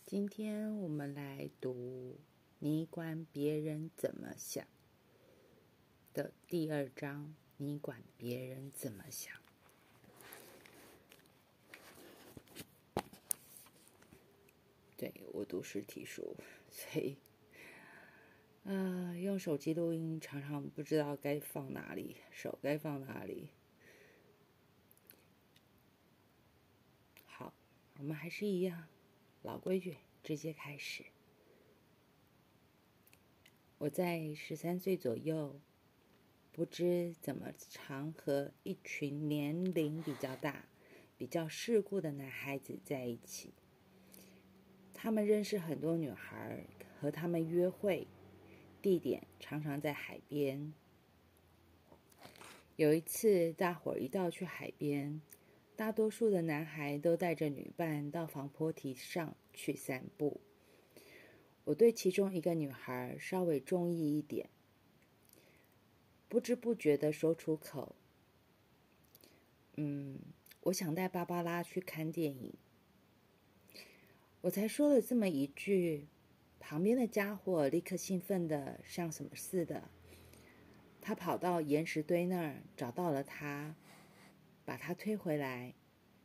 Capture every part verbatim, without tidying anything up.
今天我们来读你管别人怎么想的第二章，你管别人怎么想。对，我读实体书，所以呃，用手机录音常常不知道该放哪里，手该放哪里。好，我们还是一样，老规矩，直接开始。我在十三岁左右，不知怎么常和一群年龄比较大、比较世故的男孩子在一起。他们认识很多女孩，和他们约会，地点常常在海边。有一次，大伙儿一道去海边，大多数的男孩都带着女伴到防坡堤上去散步。我对其中一个女孩稍微中意一点，不知不觉地说出口：“嗯，我想带芭芭拉去看电影。”我才说了这么一句，旁边的家伙立刻兴奋的像什么似的。他跑到岩石堆那儿找到了她，把她推回来，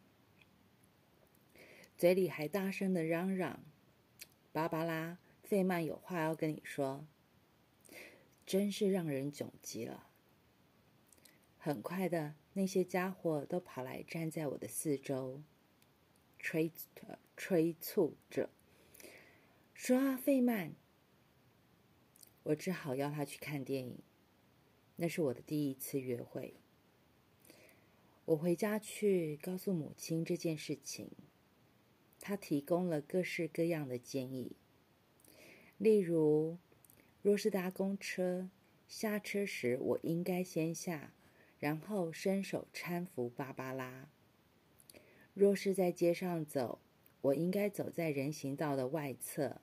嘴里还大声的嚷嚷：“芭芭拉，费曼有话要跟你说。”真是让人窘极了。很快的，那些家伙都跑来站在我的四周，催催促着说：“啊，费曼！”我只好邀他去看电影。那是我的第一次约会。我回家去告诉母亲这件事情，她提供了各式各样的建议，例如，若是搭公车，下车时我应该先下，然后伸手搀扶芭芭拉；若是在街上走，我应该走在人行道的外侧。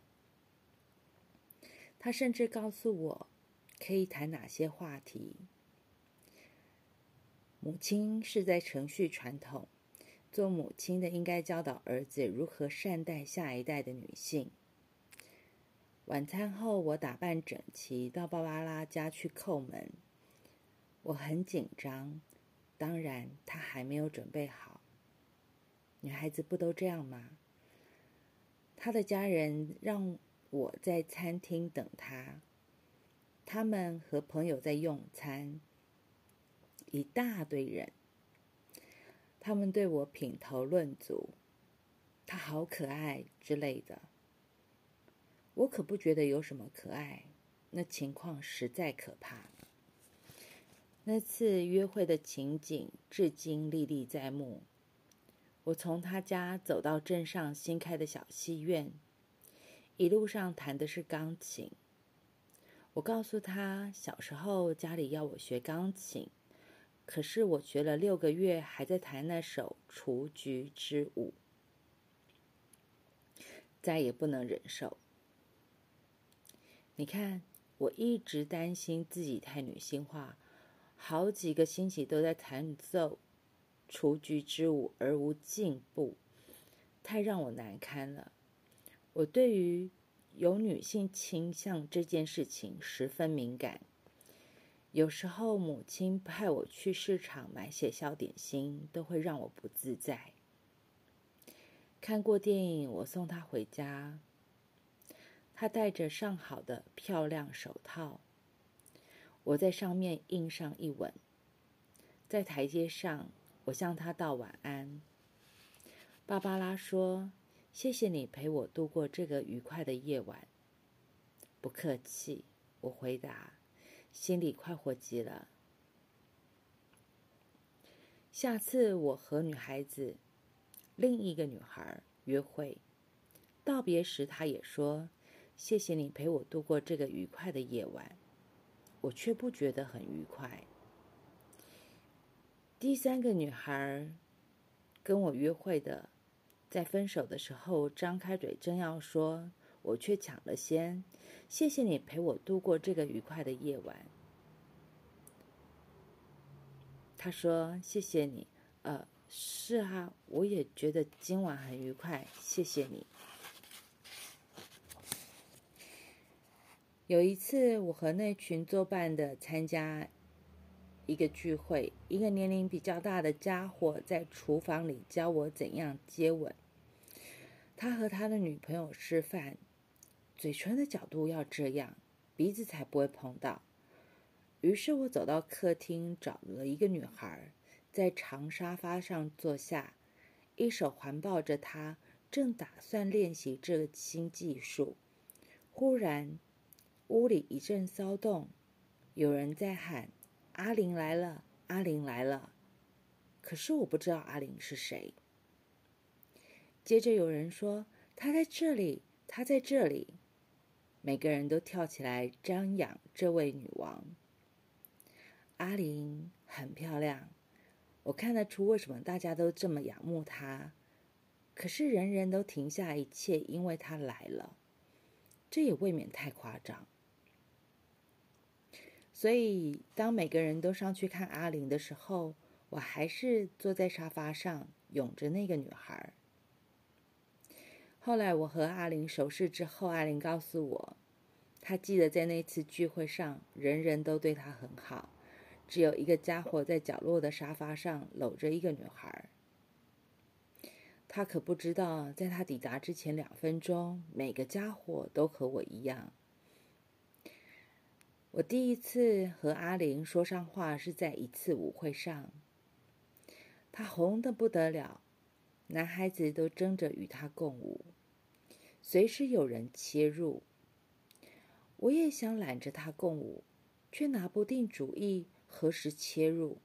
她甚至告诉我可以谈哪些话题。母亲是在程序传统，做母亲的应该教导儿子如何善待下一代的女性。晚餐后，我打扮整齐到芭芭拉家去叩门。我很紧张，当然她还没有准备好。女孩子不都这样吗？她的家人让我在餐厅等她，他们和朋友在用餐，一大堆人。他们对我品头论足，她好可爱之类的。我可不觉得有什么可爱，那情况实在可怕。那次约会的情景至今历历在目。我从他家走到镇上新开的小戏院，一路上弹的是钢琴。我告诉他，小时候家里要我学钢琴，可是我学了六个月，还在弹那首《雏菊之舞》，再也不能忍受。你看，我一直担心自己太女性化，好几个星期都在弹奏《雏菊之舞》而无进步，太让我难堪了。我对于有女性倾向这件事情十分敏感。有时候母亲派我去市场买些小点心，都会让我不自在。看过电影，我送她回家。她戴着上好的漂亮手套，我在上面印上一吻。在台阶上，我向她道晚安。芭芭拉说：“谢谢你陪我度过这个愉快的夜晚。”不客气，我回答，心里快活极了。下次我和女孩子，另一个女孩约会，道别时她也说：“谢谢你陪我度过这个愉快的夜晚。”我却不觉得很愉快。第三个女孩跟我约会的，在分手的时候张开嘴正要说，我却抢了先：“谢谢你陪我度过这个愉快的夜晚。”她说：“谢谢你。呃，是啊，我也觉得今晚很愉快，谢谢你。” 有一次，我和那群作伴的参加一个聚会，一个年龄比较大的家伙在厨房里教我怎样接吻。他和他的女朋友示范，嘴唇的角度要这样，鼻子才不会碰到。于是我走到客厅，找了一个女孩，在长沙发上坐下，一手环抱着她，正打算练习这个新技术。忽然，屋里一阵骚动，有人在喊：“阿玲来了，阿玲来了。”可是我不知道阿玲是谁。接着有人说：“她在这里，她在这里。”每个人都跳起来瞻仰这位女王。阿玲很漂亮，我看得出为什么大家都这么仰慕她。可是人人都停下一切，因为她来了，这也未免太夸张。所以当每个人都上去看阿玲的时候，我还是坐在沙发上拥着那个女孩。后来我和阿玲熟识之后，阿玲告诉我，她记得在那次聚会上，人人都对她很好，只有一个家伙在角落的沙发上搂着一个女孩。她可不知道，在她抵达之前两分钟，每个家伙都和我一样。我第一次和阿玲说上话是在一次舞会上，她红得不得了，男孩子都争着与她共舞，随时有人切入。我也想揽着她共舞，却拿不定主意何时切入。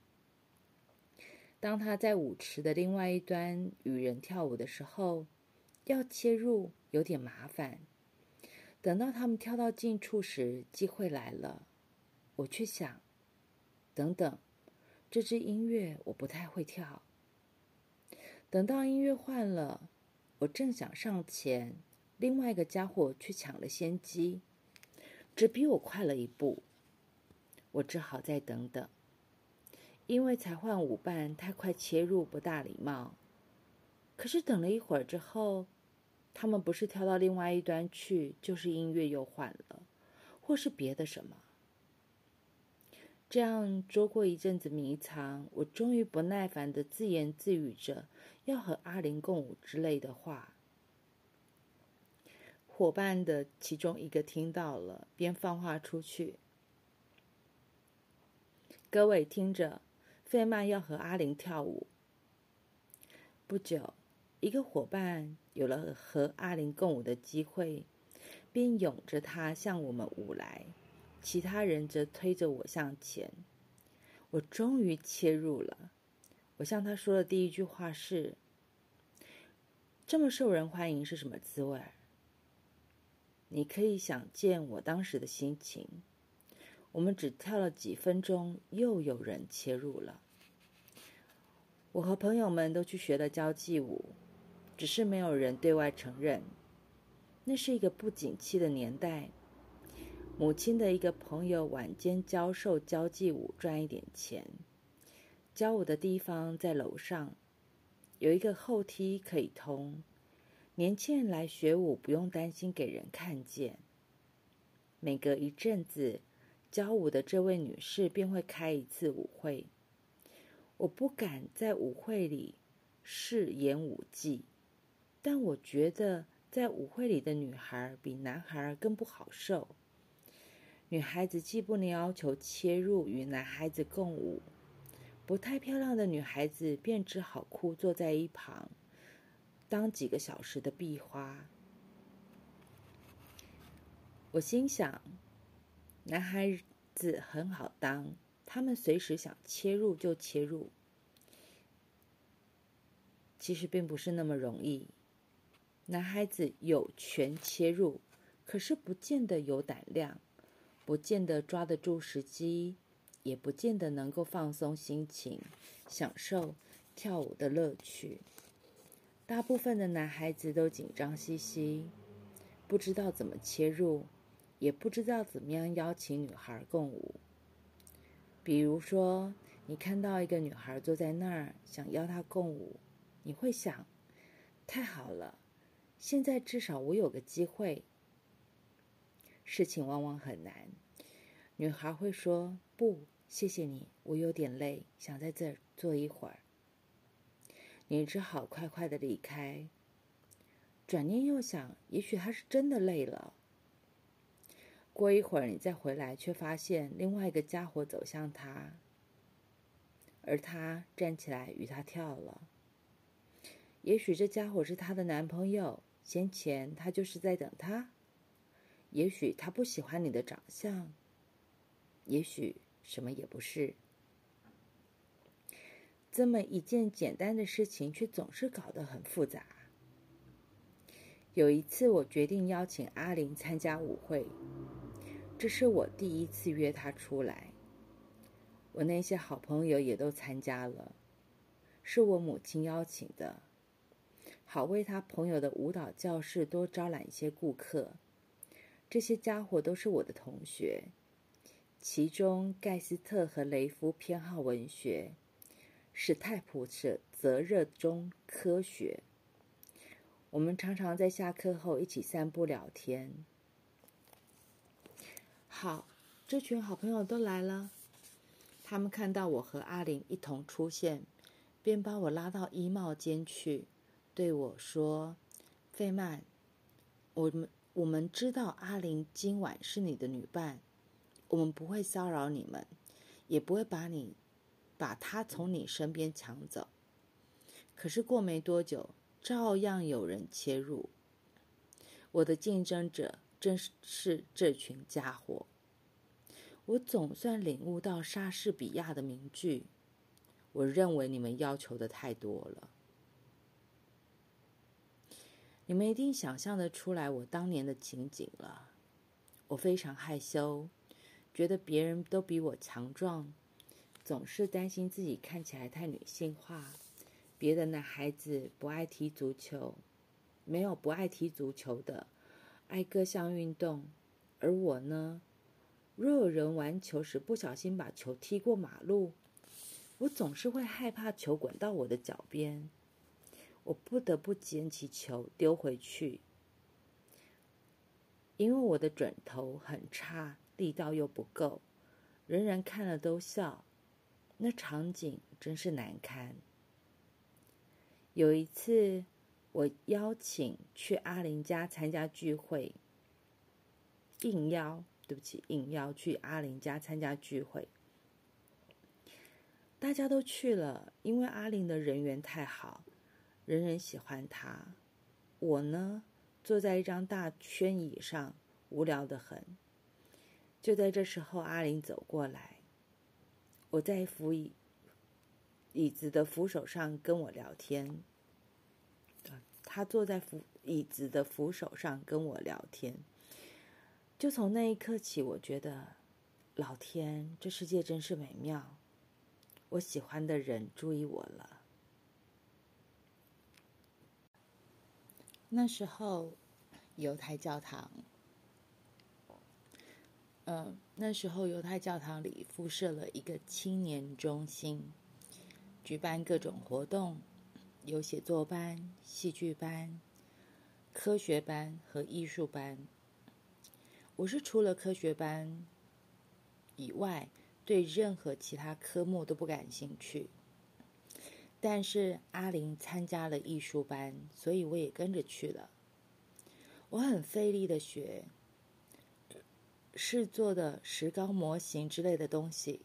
当她在舞池的另外一端与人跳舞的时候，要切入有点麻烦。等到他们跳到近处时，机会来了，我却想，等等，这支音乐我不太会跳。等到音乐换了，我正想上前，另外一个家伙却抢了先机，只比我快了一步。我只好再等等，因为才换舞伴，太快切入不大礼貌。可是等了一会儿之后，他们不是跳到另外一端去，就是音乐又换了，或是别的什么。这样捉过一阵子迷藏，我终于不耐烦地自言自语着要和阿玲共舞之类的话。伙伴的其中一个听到了，便放话出去：“各位听着，费曼要和阿玲跳舞。”不久，一个伙伴有了和阿玲共舞的机会，便拥着她向我们舞来，其他人则推着我向前。我终于切入了。我向他说的第一句话是：“这么受人欢迎是什么滋味？”你可以想见我当时的心情。我们只跳了几分钟，又有人切入了。我和朋友们都去学了交际舞，只是没有人对外承认。那是一个不景气的年代，母亲的一个朋友晚间教授交际舞赚一点钱。教舞的地方在楼上，有一个后梯可以通，年轻人来学舞不用担心给人看见。每隔一阵子，教舞的这位女士便会开一次舞会。我不敢在舞会里试演舞技，但我觉得在舞会里的女孩比男孩更不好受。女孩子既不能要求切入与男孩子共舞，不太漂亮的女孩子便只好哭坐在一旁，当几个小时的壁花。我心想，男孩子很好当，他们随时想切入就切入。其实并不是那么容易。男孩子有权切入，可是不见得有胆量，不见得抓得住时机，也不见得能够放松心情，享受跳舞的乐趣。大部分的男孩子都紧张兮兮，不知道怎么切入，也不知道怎么样邀请女孩共舞。比如说，你看到一个女孩坐在那儿，想邀她共舞，你会想，太好了，现在至少我有个机会。 事情往往很难。女孩会说：“不，谢谢你，我有点累，想在这儿坐一会儿。”你只好快快的离开。转念又想，也许他是真的累了。过一会儿你再回来，却发现另外一个家伙走向他，而他站起来与他跳了。也许这家伙是她的男朋友，先前他就是在等她。也许他不喜欢你的长相，也许什么也不是。这么一件简单的事情，却总是搞得很复杂。有一次，我决定邀请阿玲参加舞会，这是我第一次约她出来。我那些好朋友也都参加了，是我母亲邀请的，好为她朋友的舞蹈教室多招揽一些顾客。这些家伙都是我的同学，其中盖斯特和雷夫偏好文学，史泰普则热衷科学。我们常常在下课后一起散步聊天。好，这群好朋友都来了。他们看到我和阿玲一同出现，便把我拉到衣帽间去，对我说：“费曼，我们我们知道阿玲今晚是你的女伴，我们不会骚扰你们，也不会把你把她从你身边抢走。可是过没多久，照样有人切入。我的竞争者正是这群家伙。我总算领悟到莎士比亚的名句：我认为你们要求的太多了。你们一定想象得出来我当年的情景了。我非常害羞，觉得别人都比我强壮，总是担心自己看起来太女性化。别的男孩子不爱踢足球，没有不爱踢足球的，爱各项运动。而我呢，若有人玩球时不小心把球踢过马路，我总是会害怕球滚到我的脚边，我不得不捡起球丢回去，因为我的准头很差，力道又不够，人人看了都笑，那场景真是难堪。有一次，我邀请去阿玲家参加聚会，应邀，对不起，应邀去阿玲家参加聚会。大家都去了，因为阿玲的人缘太好，人人喜欢她。我呢，坐在一张大圈椅上，无聊得很。就在这时候，阿玲走过来，我在扶椅椅子的扶手上跟我聊天。她坐在扶椅子的扶手上跟我聊天。就从那一刻起，我觉得，老天，这世界真是美妙。我喜欢的人注意我了。那时候，犹太教堂，呃，那时候犹太教堂里附设了一个青年中心，举办各种活动，有写作班、戏剧班、科学班和艺术班。我是除了科学班以外，对任何其他科目都不感兴趣。但是阿玲参加了艺术班，所以我也跟着去了。我很费力的学试做的石膏模型之类的东西。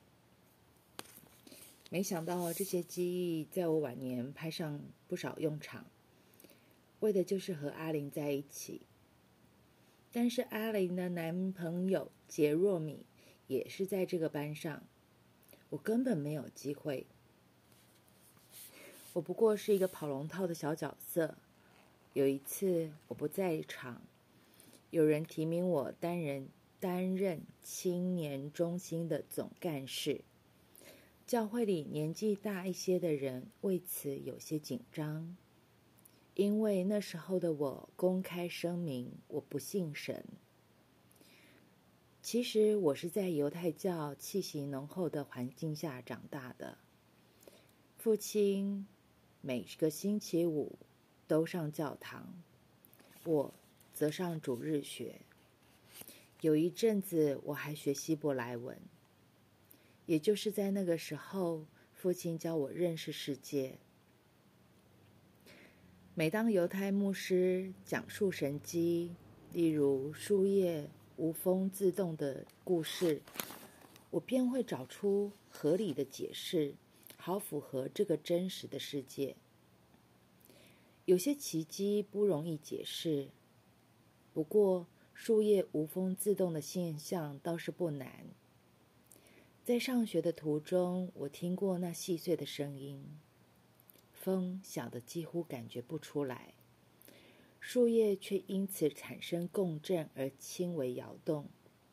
没想到这些技艺在我晚年派上不少用场，为的就是和阿玲在一起。但是阿玲的男朋友杰若米也是在这个班上，我根本没有机会。我不过是一个跑龙套的小角色。有一次我不在场，有人提名我担任担任青年中心的总干事。教会里年纪大一些的人为此有些紧张，因为那时候的我公开声明我不信神。其实我是在犹太教气息浓厚的环境下长大的，父亲每个星期五都上教堂，我则上主日学。 有一阵子我还学希伯来文，也就是在那个时候，父亲教我认识世界。每当犹太牧师讲述神迹，例如树叶无风自动的故事，我便会找出合理的解释，好符合这个真实的世界。有些奇迹不容易解释，不过树叶无风自动的现象倒是不难。在上学的途中，我听过那细碎的声音，风小得几乎感觉不出来，树叶却因此产生共振而轻微摇动。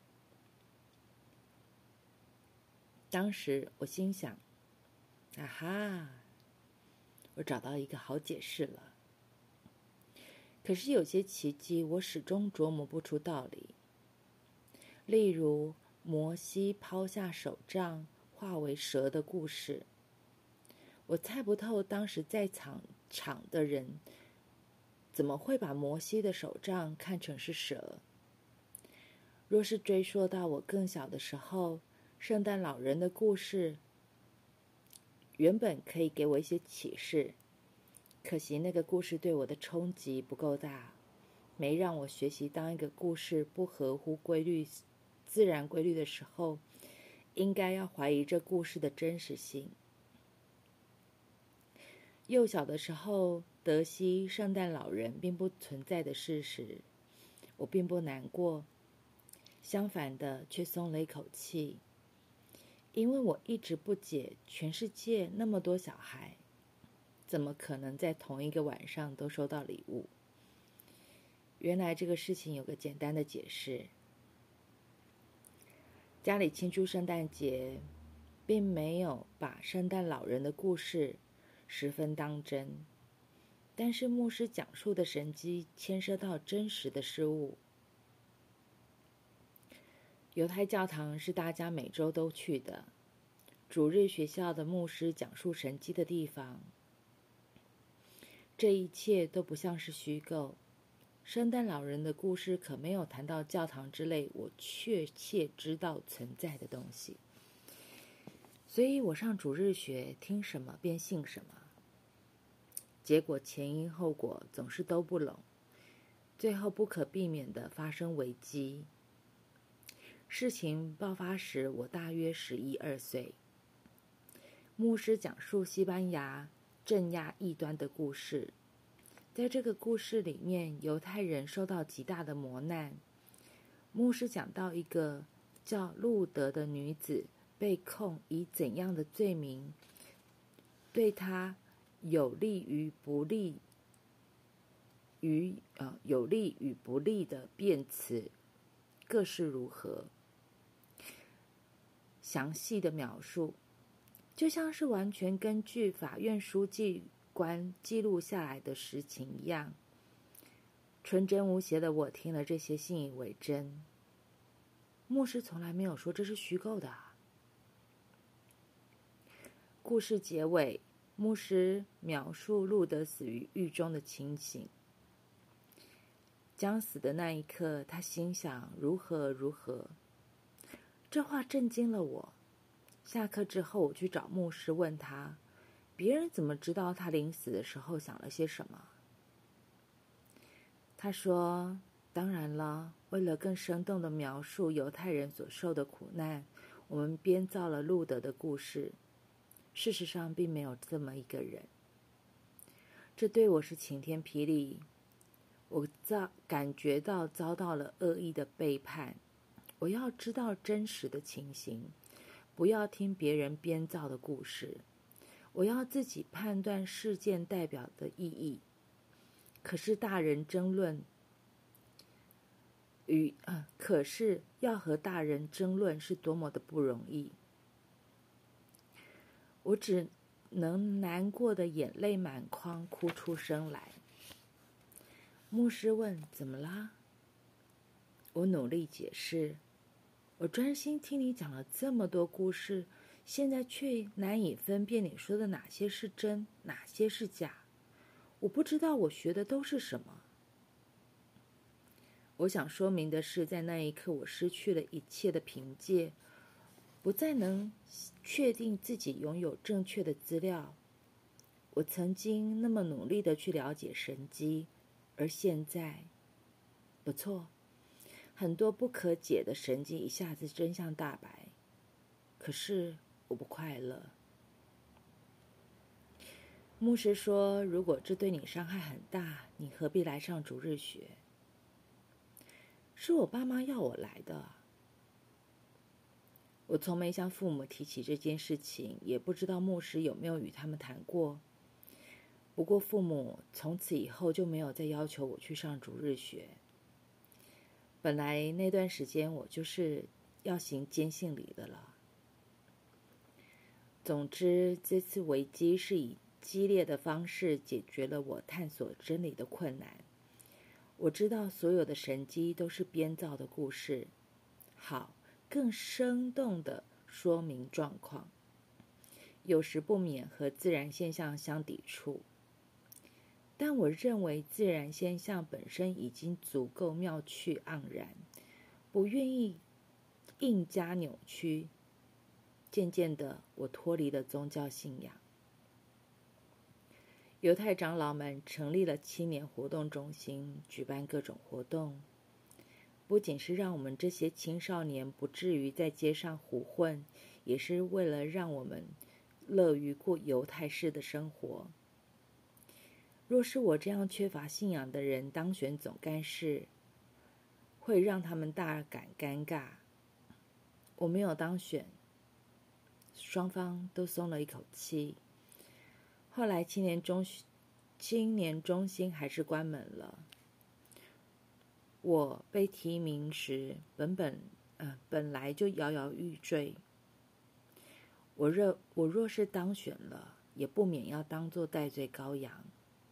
当时我心想，啊哈，我找到一个好解释了。可是有些奇迹我始终琢磨不出道理，例如摩西抛下手杖化为蛇的故事，我猜不透当时在场场的人怎么会把摩西的手杖看成是蛇。若是追溯到我更小的时候，圣诞老人的故事原本可以给我一些启示，可惜那个故事对我的冲击不够大，没让我学习当一个故事不合乎规律、自然规律的时候，应该要怀疑这故事的真实性。幼小的时候得悉圣诞老人并不存在的事实，我并不难过，相反的却松了一口气，因为我一直不解全世界那么多小孩，怎么可能在同一个晚上都收到礼物？原来这个事情有个简单的解释。家里庆祝圣诞节，并没有把圣诞老人的故事十分当真，但是牧师讲述的神迹牵涉到真实的事物。犹太教堂是大家每周都去的，主日学校的牧师讲述神迹的地方。这一切都不像是虚构。圣诞老人的故事可没有谈到教堂之类我确切知道存在的东西，所以我上主日学听什么便信什么，结果前因后果总是都不拢，最后不可避免地发生危机。事情爆发时我大约十一二岁，牧师讲述西班牙镇压异端的故事。在这个故事里面，犹太人受到极大的磨难。牧师讲到一个叫路德的女子被控以怎样的罪名，对她有利与不利与呃有利与不利的辩词各是如何，详细的描述，就像是完全根据法院书记官记录下来的实情一样。纯真无邪的我听了这些信以为真。牧师从来没有说这是虚构的啊。故事结尾，牧师描述路德死于狱中的情形。将死的那一刻，他心想如何如何。这话震惊了我。下课之后，我去找牧师问他，别人怎么知道他临死的时候想了些什么？他说，当然了，为了更生动地描述犹太人所受的苦难，我们编造了路德的故事。事实上并没有这么一个人。这对我是晴天霹雳，我遭感觉到遭到了恶意的背叛。我要知道真实的情形，不要听别人编造的故事。我要自己判断事件代表的意义。可是大人争论与呃，可是要和大人争论是多么的不容易。我只能难过的眼泪满眶，哭出声来。牧师问：“怎么啦？”我努力解释：“我专心听你讲了这么多故事，现在却难以分辨你说的哪些是真，哪些是假。我不知道我学的都是什么。” 我想说明的是，在那一刻，我失去了一切的凭借，不再能确定自己拥有正确的资料。我曾经那么努力的去了解神迹，而现在，不错，很多不可解的神迹一下子真相大白。可是我不快乐。牧师说，如果这对你伤害很大，你何必来上主日学？是我爸妈要我来的。我从没向父母提起这件事情，也不知道牧师有没有与他们谈过。不过父母从此以后就没有再要求我去上主日学。本来那段时间我就是要行坚信礼的了。总之，这次危机是以激烈的方式解决了我探索真理的困难。我知道所有的神迹都是编造的故事，好，更生动地说明状况，有时不免和自然现象相抵触。但我认为自然现象本身已经足够妙趣盎然，不愿意硬加扭曲。渐渐的，我脱离了宗教信仰。犹太长老们成立了青年活动中心，举办各种活动，不仅是让我们这些青少年不至于在街上胡混，也是为了让我们乐于过犹太式的生活。若是我这样缺乏信仰的人当选总干事，会让他们大感尴尬。我没有当选，双方都松了一口气。后来青年中青年中心还是关门了。我被提名时，本本呃本来就摇摇欲坠。我若我若是当选了，也不免要当作代罪羔羊。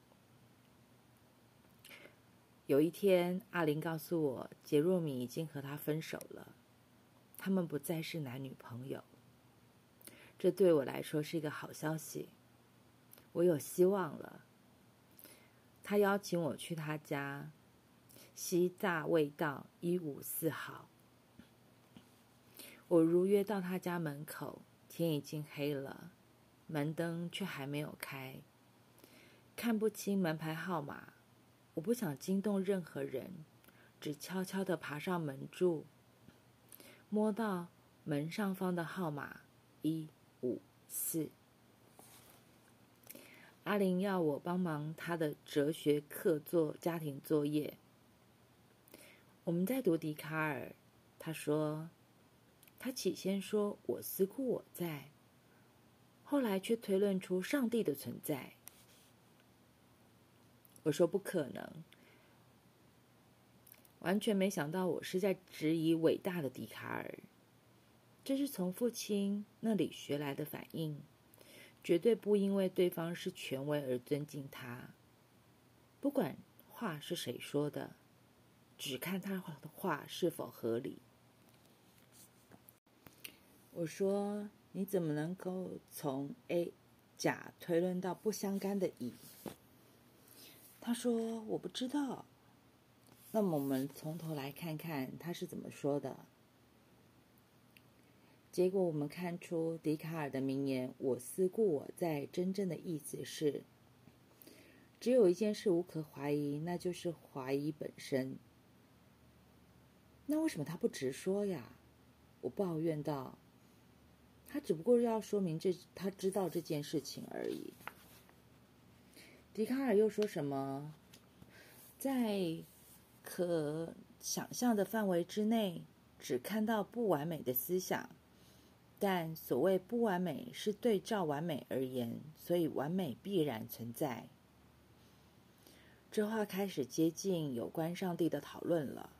有一天，阿玲告诉我，杰若米已经和他分手了，他们不再是男女朋友。这对我来说是一个好消息，我有希望了。他邀请我去他家，西大卫道一五四号。我如约到他家门口，天已经黑了，门灯却还没有开，看不清门牌号码。我不想惊动任何人，只悄悄地爬上门柱，摸到门上方的号码一五四。阿玲要我帮忙她的哲学课做家庭作业。我们在读笛卡尔，她说，她起先说我思故我在，后来却推论出上帝的存在。我说不可能，完全没想到我是在质疑伟大的笛卡尔。这是从父亲那里学来的反应，绝对不因为对方是权威而尊敬他。不管话是谁说的，只看他的话是否合理。我说，你怎么能够从 A 甲推论到不相干的乙？他说我不知道。那么我们从头来看看他是怎么说的。结果我们看出笛卡尔的名言我思故我在真正的意思是，只有一件事无可怀疑，那就是怀疑本身。那为什么他不直说呀？我抱怨道，他只不过要说明这他知道这件事情而已。笛卡尔又说什么，在可想象的范围之内，只看到不完美的思想，但所谓不完美是对照完美而言，所以完美必然存在。这话开始接近有关上帝的讨论了。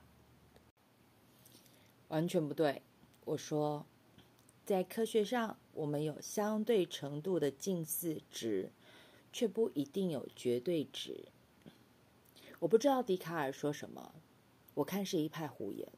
完全不对，我说，在科学上，我们有相对程度的近似值，却不一定有绝对值。我不知道笛卡尔说什么，我看是一派胡言。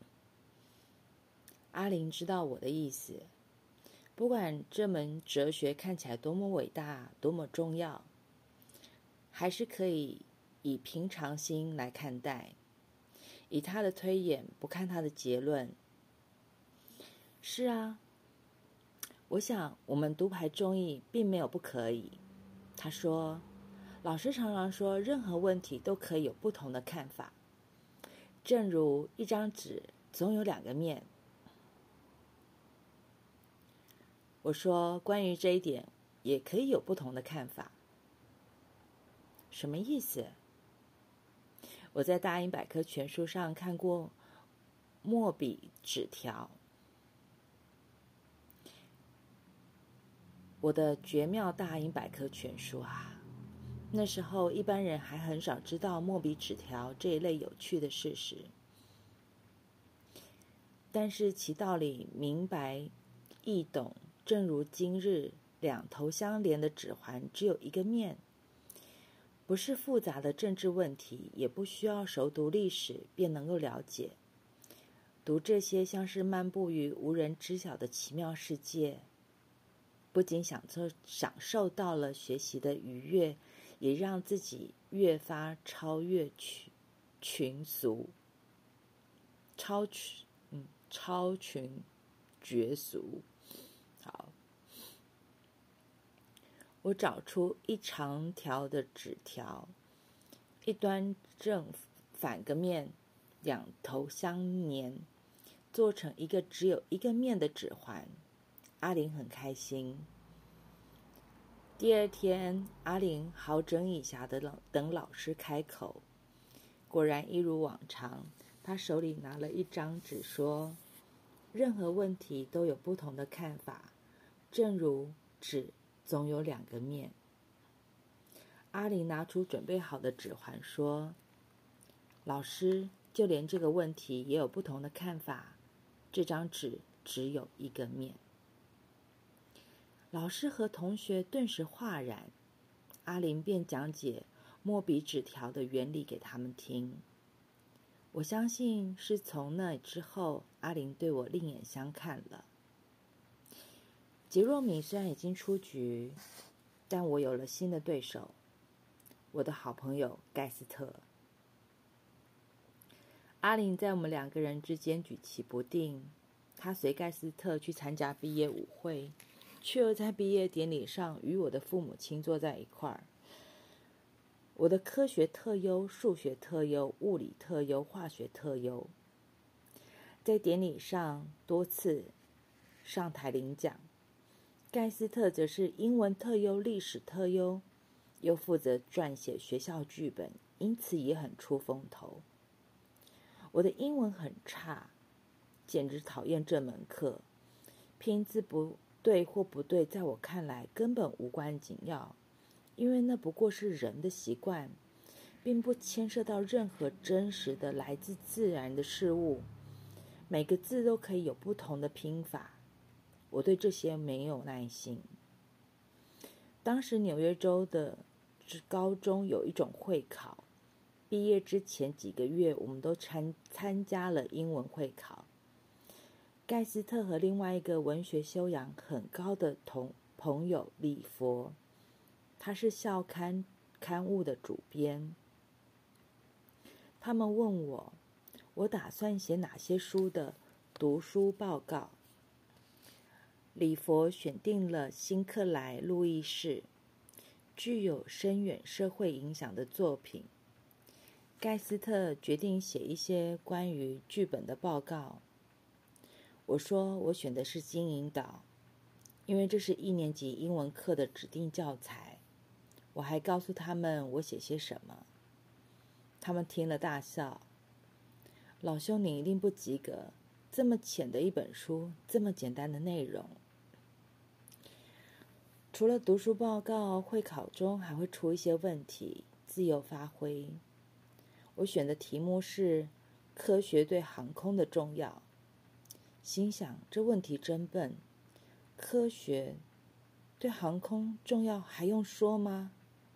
阿玲知道我的意思，不管这门哲学看起来多么伟大，多么重要，还是可以以平常心来看待， 以他的推演，不看他的结论。是啊，我想我们独排众议并没有不可以。他说，老师常常说任何问题都可以有不同的看法，正如一张纸总有两个面。我说，关于这一点也可以有不同的看法。什么意思？我在大英百科全书上看过墨笔纸条，我的绝妙大英百科全书啊！那时候一般人还很少知道墨笔纸条这一类有趣的事实，但是其道理明白易懂，正如今日两头相连的指环只有一个面。不是复杂的政治问题，也不需要熟读历史便能够了解。读这些像是漫步于无人知晓的奇妙世界，不仅享受享受到了学习的愉悦，也让自己越发超越群群俗，超群嗯超群绝俗。好。我找出一长条的纸条，一端正反个面，两头相粘，做成一个只有一个面的指环。阿玲很开心。第二天，阿玲好整以暇的等老师开口，果然一如往常，她手里拿了一张纸说，任何问题都有不同的看法，正如纸总有两个面。阿玲拿出准备好的指环说，老师，就连这个问题也有不同的看法，这张纸只有一个面。老师和同学顿时哗然，阿玲便讲解墨笔纸条的原理给他们听。我相信是从那之后，阿玲对我另眼相看了。杰若米虽然已经出局，但我有了新的对手，我的好朋友盖斯特。阿玲在我们两个人之间举棋不定，他随盖斯特去参加毕业舞会，却又在毕业典礼上与我的父母亲坐在一块儿。我的科学特优、数学特优、物理特优、化学特优，在典礼上多次上台领奖。盖斯特则是英文特优、历史特优，又负责撰写学校剧本，因此也很出风头。我的英文很差，简直讨厌这门课。拼字不对或不对，在我看来根本无关紧要，因为那不过是人的习惯，并不牵涉到任何真实的来自自然的事物。每个字都可以有不同的拼法，我对这些没有耐心。当时纽约州的高中有一种会考，毕业之前几个月，我们都参参加了英文会考。盖斯特和另外一个文学修养很高的同朋友李佛，他是校刊刊物的主编。他们问我，我打算写哪些书的读书报告。李佛选定了辛克莱·路易士，具有深远社会影响的作品。盖斯特决定写一些关于剧本的报告。我说我选的是《金银岛》，因为这是一年级英文课的指定教材。我还告诉他们我写些什么。他们听了大笑。老兄，你一定不及格，这么浅的一本书，这么简单的内容。除了读书报告，会考中还会出一些问题，自由发挥。我选的题目是科学对航空的重要。心想，这问题真笨，科学对航空重要还用说吗？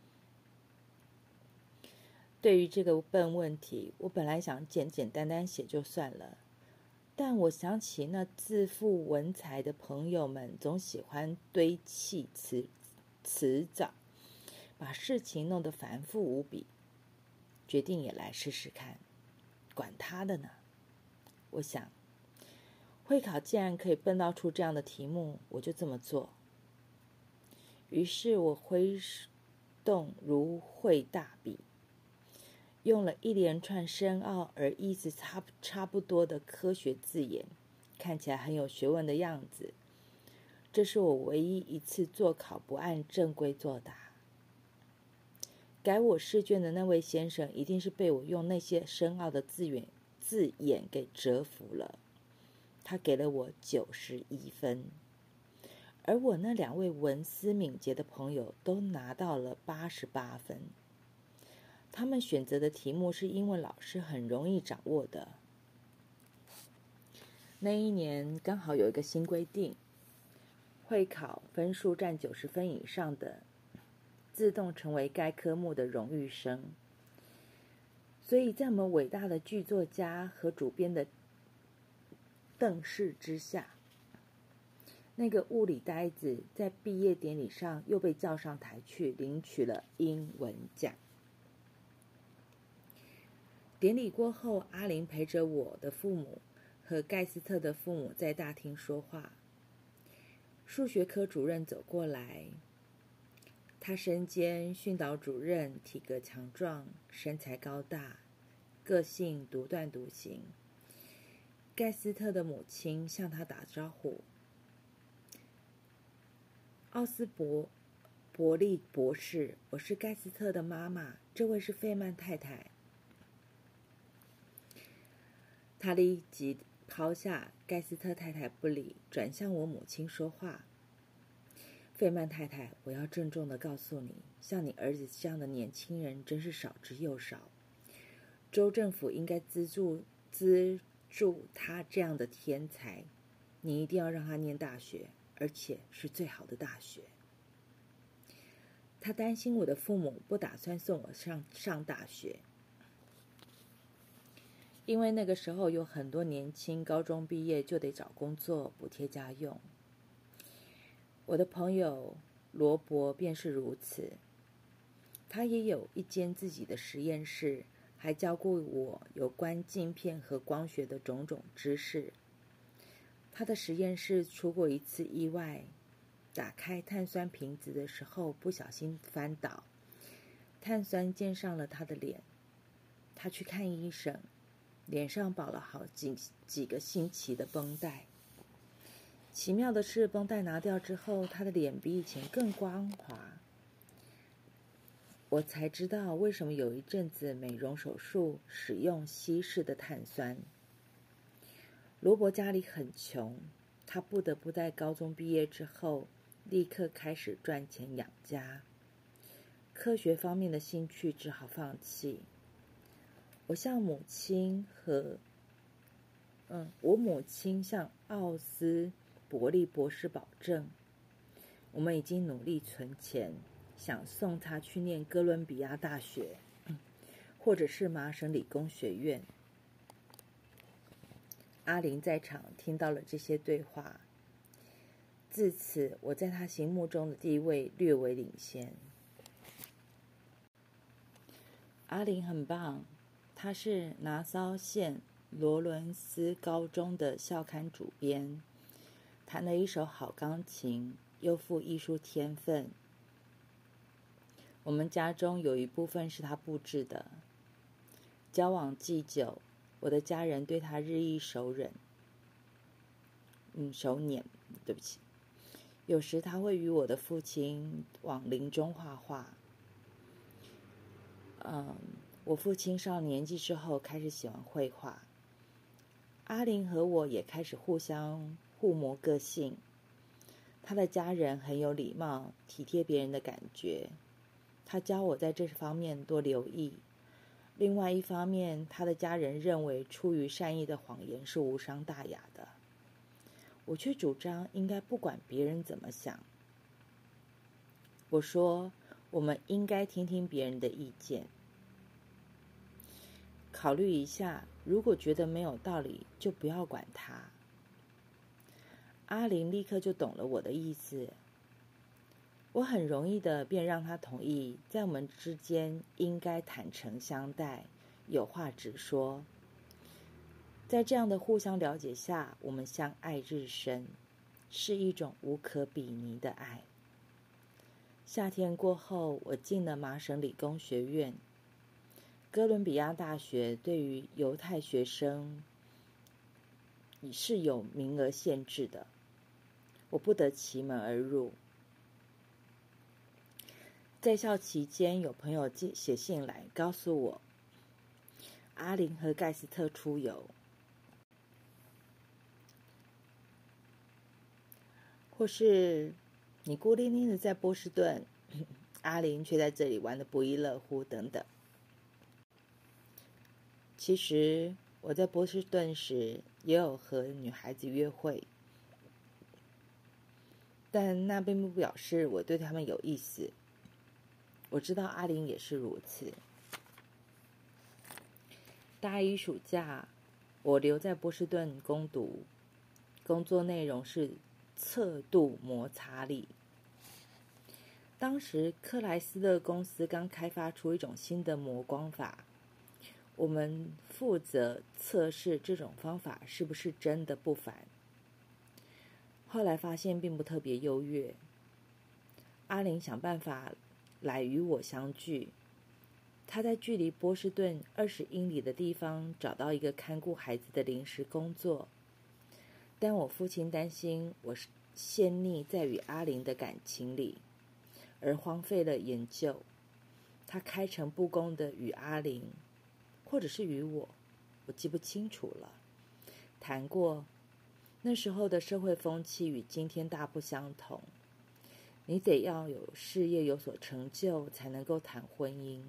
对于这个笨问题，我本来想简简单单写就算了，但我想起那自负文采的朋友们总喜欢堆砌辞辞藻，把事情弄得繁复无比，决定也来试试看。 管他的呢。我想，会考既然可以笨到出这样的题目，我就这么做。于是我挥动如绘大笔，用了一连串深奥而意思差差不多的科学字眼，看起来很有学问的样子。这是我唯一一次作考不按正规作答。改我试卷的那位先生一定是被我用那些深奥的字眼字眼给折服了，他给了我九十一分，而我那两位文思敏捷的朋友都拿到了八十八分。他们选择的题目是英文老师很容易掌握的。那一年刚好有一个新规定，会考分数占九十分以上的自动成为该科目的荣誉生。所以在我们伟大的剧作家和主编的瞪视之下，那个物理呆子在毕业典礼上又被叫上台去领取了英文奖。典礼过后，阿玲陪着我的父母和盖斯特的父母在大厅说话。数学科主任走过来，他身兼训导主任，体格强壮，身材高大，个性独断独行。盖斯特的母亲向他打招呼：“奥斯伯伯利博士，我是盖斯特的妈妈，这位是费曼太太。”他立即抛下盖斯特太太不理，转向我母亲说话：“费曼太太，我要郑重地告诉你，像你儿子这样的年轻人真是少之又少。州政府应该资助资助他这样的天才，你一定要让他念大学，而且是最好的大学。”他担心我的父母不打算送我上上大学，因为那个时候有很多年轻高中毕业就得找工作补贴家用。我的朋友罗伯便是如此，他也有一间自己的实验室，还教过我有关镜片和光学的种种知识。他的实验室出过一次意外，打开碳酸瓶子的时候不小心翻倒，碳酸溅上了他的脸。他去看医生，脸上绑了好几几个星期的绷带。奇妙的是，绷带拿掉之后，他的脸比以前更光滑。我才知道为什么有一阵子美容手术使用稀释的碳酸。罗伯家里很穷，他不得不在高中毕业之后立刻开始赚钱养家，科学方面的兴趣只好放弃。我向母亲和嗯，我母亲向奥斯伯利博士保证，我们已经努力存钱，想送他去念哥伦比亚大学，或者是麻省理工学院。阿玲在场听到了这些对话，自此我在他心目中的地位略为领先。阿玲很棒，她是拿骚县罗伦斯高中的校刊主编，弹了一手好钢琴，又富艺术天分。我们家中有一部分是他布置的。交往既久，我的家人对他日益熟忍，嗯，熟稔，对不起。有时他会与我的父亲往林中画画。嗯，我父亲上年纪之后开始喜欢绘画。阿玲和我也开始互相互磨个性。他的家人很有礼貌，体贴别人的感觉。他教我在这方面多留意。另外一方面，他的家人认为出于善意的谎言是无伤大雅的。我却主张应该不管别人怎么想。我说，我们应该听听别人的意见，考虑一下，如果觉得没有道理，就不要管他。阿玲立刻就懂了我的意思。我很容易的便让他同意，在我们之间应该坦诚相待，有话直说。 在这样的互相了解下，我们相爱日深，是一种无可比拟的爱。夏天过后，我进了麻省理工学院。哥伦比亚大学对于犹太学生是有名额限制的，我不得其门而入。在校期间，有朋友写信来告诉我，阿林和盖斯特出游，或是你孤零零的在波士顿，阿林却在这里玩得不亦乐乎等等。其实我在波士顿时也有和女孩子约会，但那并不表示我对他们有意思。我知道阿林也是如此。大一暑假，我留在波士顿攻读，工作内容是测度摩擦力。当时克莱斯勒公司刚开发出一种新的磨光法，我们负责测试这种方法是不是真的不凡。后来发现并不特别优越。阿林想办法来与我相聚。他在距离波士顿二十英里的地方找到一个看顾孩子的临时工作，但我父亲担心我陷溺在与阿林的感情里，而荒废了研究。他开诚布公的与阿林，或者是与我，我记不清楚了，谈过那时候的社会风气与今天大不相同。你得要有事业有所成就，才能够谈婚姻。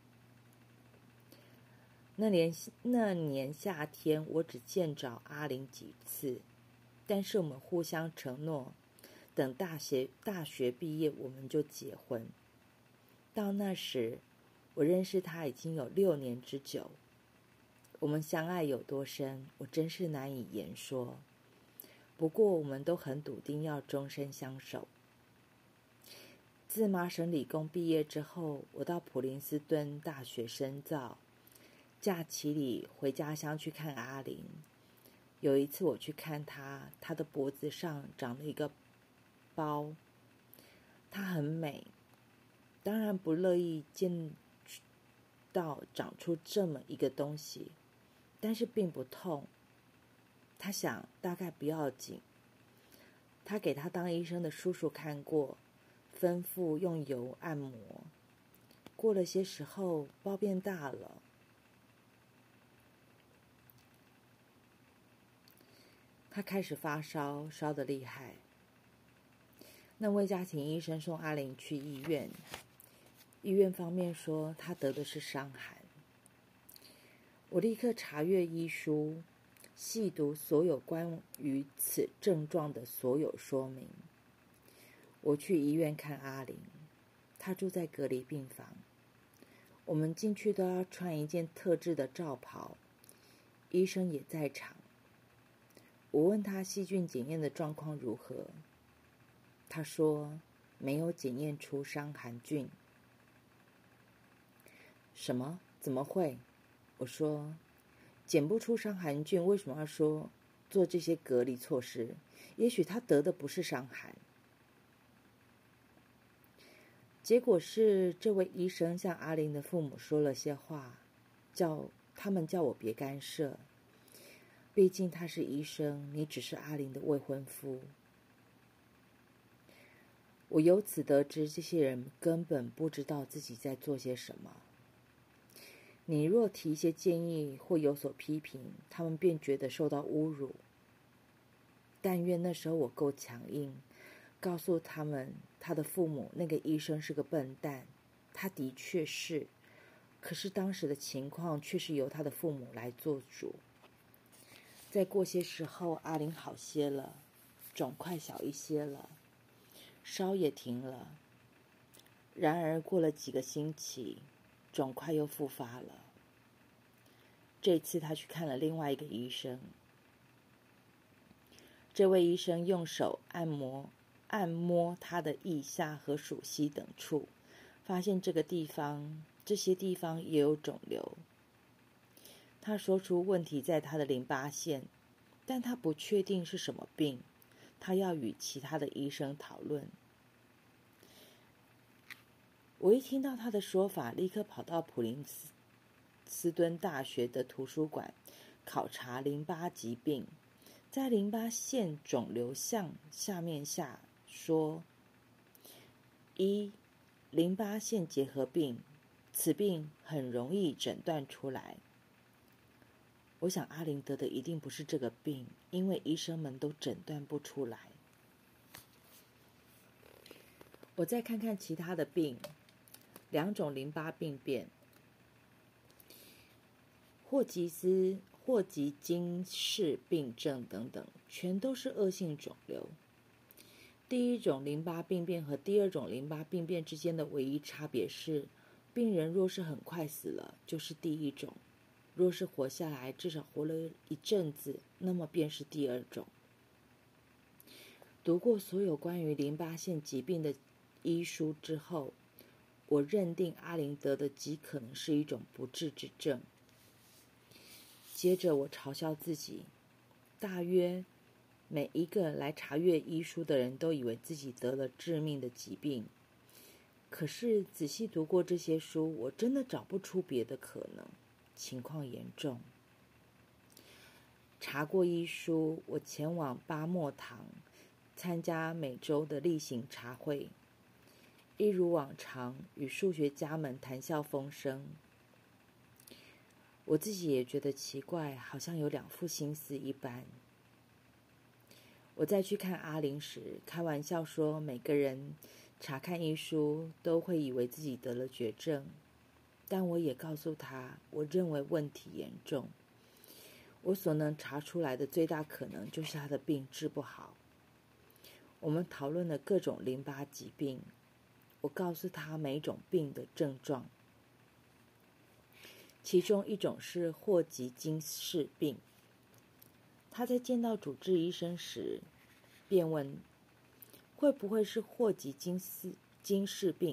那年那年夏天，我只见着阿林几次，但是我们互相承诺，等大学大学毕业我们就结婚。到那时，我认识他已经有六年之久。我们相爱有多深，我真是难以言说。不过我们都很笃定要终身相守。自麻省理工毕业之后，我到普林斯顿大学深造。假期里回家乡去看阿林。有一次我去看他，他的脖子上长了一个包。她很美，当然不乐意见到长出这么一个东西，但是并不痛。他想大概不要紧。他给他当医生的叔叔看过，吩咐用油按摩。过了些时候，包变大了。他开始发烧，烧得厉害。那位家庭医生送阿林去医院，医院方面说他得的是伤寒。我立刻查阅医书，细读所有关于此症状的所有说明。我去医院看阿林，他住在隔离病房。我们进去都要穿一件特制的罩袍，医生也在场。我问他细菌检验的状况如何，他说没有检验出伤寒菌。什么？怎么会？我说检不出伤寒菌，为什么要说做这些隔离措施？也许他得的不是伤寒。结果是这位医生向阿林的父母说了些话，叫他们叫我别干涉。毕竟他是医生，你只是阿林的未婚夫。我由此得知，这些人根本不知道自己在做些什么。你若提一些建议或有所批评，他们便觉得受到侮辱。但愿那时候我够强硬，告诉他们他的父母那个医生是个笨蛋。他的确是，可是当时的情况却是由他的父母来做主。再过些时候，阿林好些了，肿块小一些了，烧也停了。然而过了几个星期，肿块又复发了。这次他去看了另外一个医生。这位医生用手按摩按摩他的腋下和属膝等处，发现这个地方这些地方也有肿瘤。 他说出问题在他的淋巴腺，但他不确定是什么病，他要与其他的医生讨论。我一听到他的说法，立刻跑到普林斯顿大学的图书馆考察淋巴疾病。在淋巴腺肿瘤项下面下说：一、淋巴腺结核病，此病很容易诊断出来。我想阿林得的一定不是这个病，因为医生们都诊断不出来。我再看看其他的病，两种淋巴病变，霍吉斯、霍奇金氏病症等等，全都是恶性肿瘤。第一种淋巴病变和第二种淋巴病变之间的唯一差别是，病人若是很快死了，就是第一种；若是活下来，至少活了一阵子，那么便是第二种。读过所有关于淋巴腺疾病的医书之后，我认定阿林得的极可能是一种不治之症。接着我嘲笑自己，大约每一个来查阅医书的人都以为自己得了致命的疾病。可是仔细读过这些书，我真的找不出别的可能，情况严重。查过医书，我前往巴莫堂参加每周的例行茶会，一如往常与数学家们谈笑风生。我自己也觉得奇怪，好像有两副心思一般。我再去看阿林时，开玩笑说每个人查看医书都会以为自己得了绝症，但我也告诉他，我认为问题严重，我所能查出来的最大可能就是他的病治不好。我们讨论了各种淋巴疾病，我告诉他每种病的症状，其中一种是霍奇金氏病。他在见到主治医生时，便问会不会是霍奇金氏金氏病。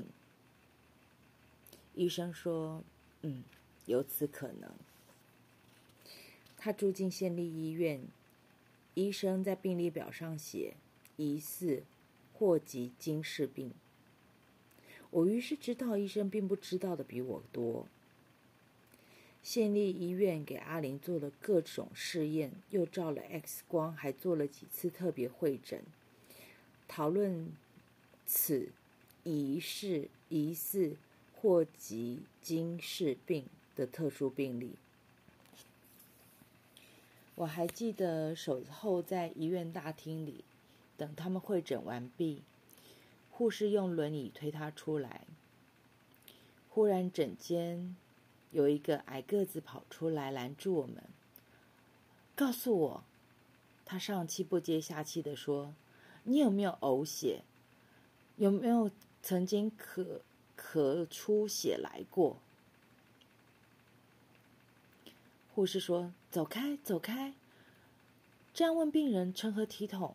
医生说，嗯，有此可能。他住进县立医院，医生在病历表上写疑似霍奇金氏病。我于是知道医生并不知道的比我多。县立医院给阿林做了各种试验，又照了 X 光，还做了几次特别会诊，讨论此疑似疑似霍奇金氏病的特殊病例。我还记得守候在医院大厅里，等他们会诊完毕，护士用轮椅推他出来。忽然诊间有一个矮个子跑出来拦住我们，告诉我，他上气不接下气地说，你有没有呕血？有没有曾经咳咳出血来过？护士说，走开走开，这样问病人成何体统？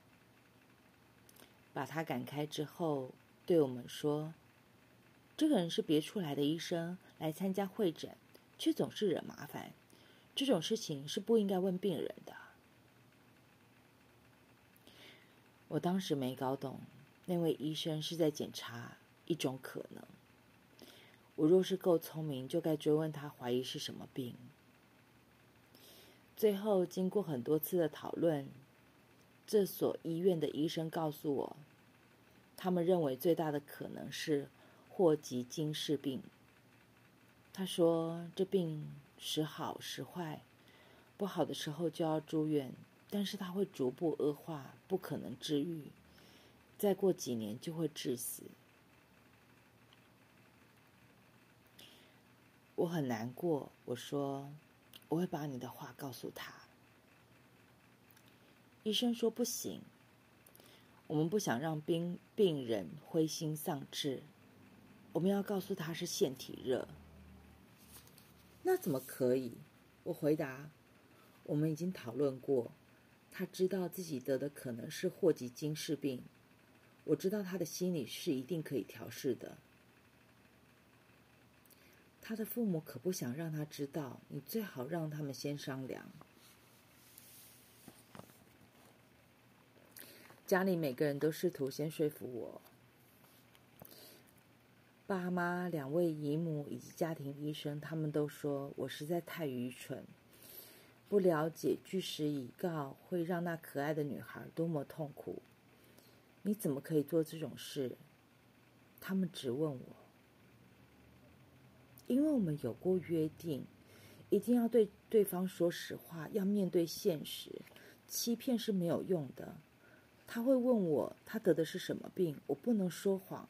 把他赶开之后，对我们说，这个人是别处来的医生，来参加会诊，却总是惹麻烦，这种事情是不应该问病人的。我当时没搞懂，那位医生是在检查一种可能。我若是够聪明，就该追问他怀疑是什么病。最后经过很多次的讨论，这所医院的医生告诉我，他们认为最大的可能是霍奇金氏病。他说这病时好时坏，不好的时候就要住院，但是它会逐步恶化，不可能治愈，再过几年就会致死。我很难过，我说我会把你的话告诉他。医生说不行，我们不想让病病人灰心丧志，我们要告诉他是腺体热。那怎么可以？我回答，我们已经讨论过，他知道自己得的可能是霍奇金氏病，我知道他的心理是一定可以调试的。 他的父母可不想让他知道，你最好让他们先商量。家里每个人都试图先说服我，爸妈、两位姨母以及家庭医生，他们都说我实在太愚蠢，不了解据实以告会让那可爱的女孩多么痛苦。你怎么可以做这种事？他们质问我，因为我们有过约定，一定要对对方说实话，要面对现实，欺骗是没有用的。他会问我他得的是什么病，我不能说谎。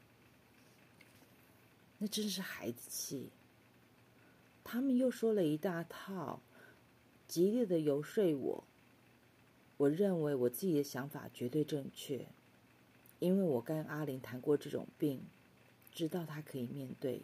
那真是孩子气。他们又说了一大套，极力的游说我。我认为我自己的想法绝对正确，因为我跟阿玲谈过这种病，知道她可以面对。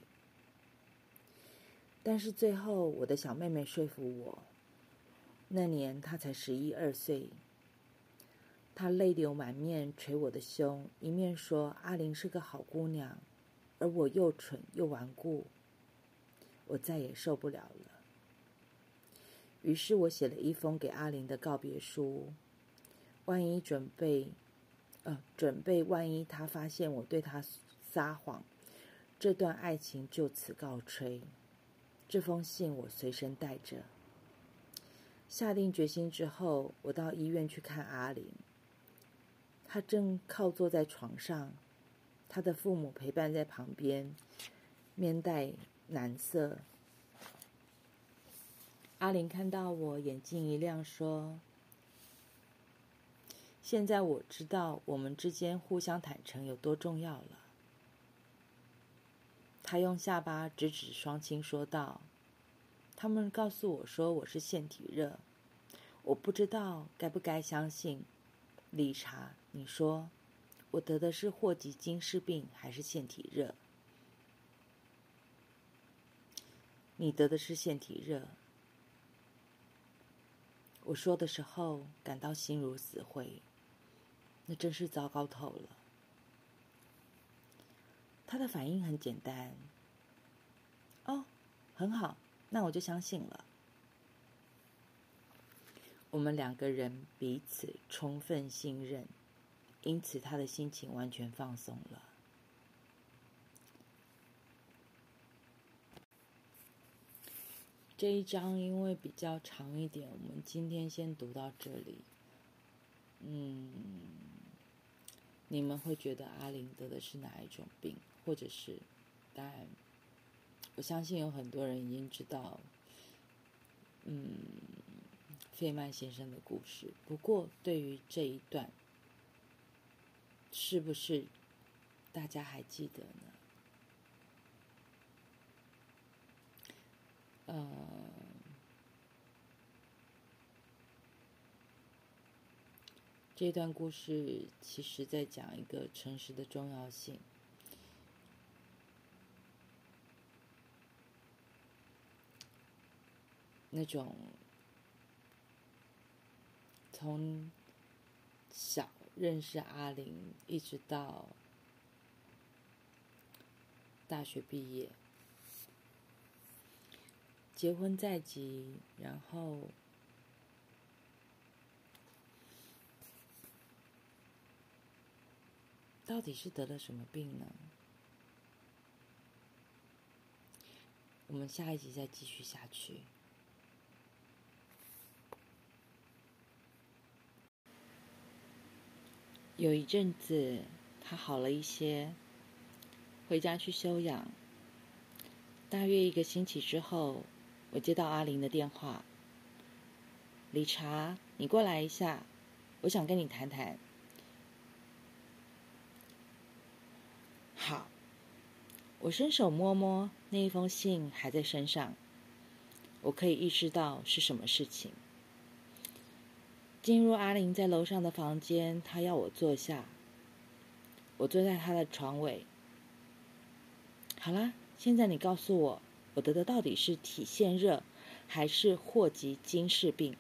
但是最后我的小妹妹说服我，那年她才十一二岁，她泪流满面捶我的胸，一面说阿玲是个好姑娘，而我又蠢又顽固。我再也受不了了。于是我写了一封给阿玲的告别书，万一准备，呃，准备万一她发现我对她撒谎，这段爱情就此告吹。这封信我随身带着。下定决心之后，我到医院去看阿玲。她正靠坐在床上，她的父母陪伴在旁边，面带难色。阿玲看到我，眼睛一亮，说：“现在我知道我们之间互相坦诚有多重要了。”她用下巴直指双亲说道：“他们告诉我说我是腺体热，我不知道该不该相信。理查，你说我得的是霍奇金氏病还是腺体热？”“你得的是腺体热。”我说的时候感到心如死灰，那真是糟糕透了。他的反应很简单：“哦，很好，那我就相信了。”我们两个人彼此充分信任，因此他的心情完全放松了。这一章因为比较长一点，我们今天先读到这里。嗯，你们会觉得阿玲得的是哪一种病？或者是，当然，我相信有很多人已经知道，嗯，费曼先生的故事。不过，对于这一段，是不是大家还记得呢？呃，这段故事其实在讲一个诚实的重要性。那种从小认识阿玲，一直到大学毕业，结婚在即，然后到底是得了什么病呢？我们下一集再继续下去。有一阵子他好了一些，回家去休养。大约一个星期之后，我接到阿玲的电话：“理查，你过来一下，我想跟你谈谈。”好，我伸手摸摸那一封信，还在身上，我可以意识到是什么事情。进入阿玲在楼上的房间，她要我坐下，我坐在她的床尾。好啦，现在你告诉我，我得的到底是体腺热，还是霍奇金氏病？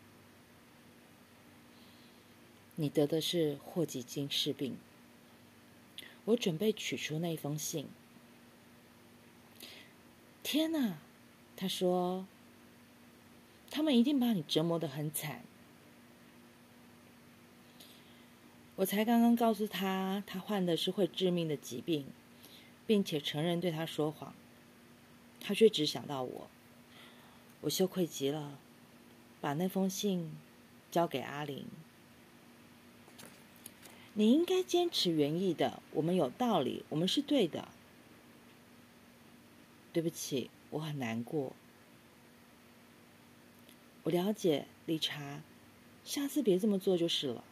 你得的是霍奇金氏病。我准备取出那封信。 天哪，他说，他们一定把你折磨得很惨。我才刚刚告诉他，他患的是会致命的疾病，并且承认对他说谎，他却只想到我。我羞愧极了，把那封信交给阿玲。你应该坚持原意的，我们有道理，我们是对的。对不起，我很难过。我了解，理查，下次别这么做就是了。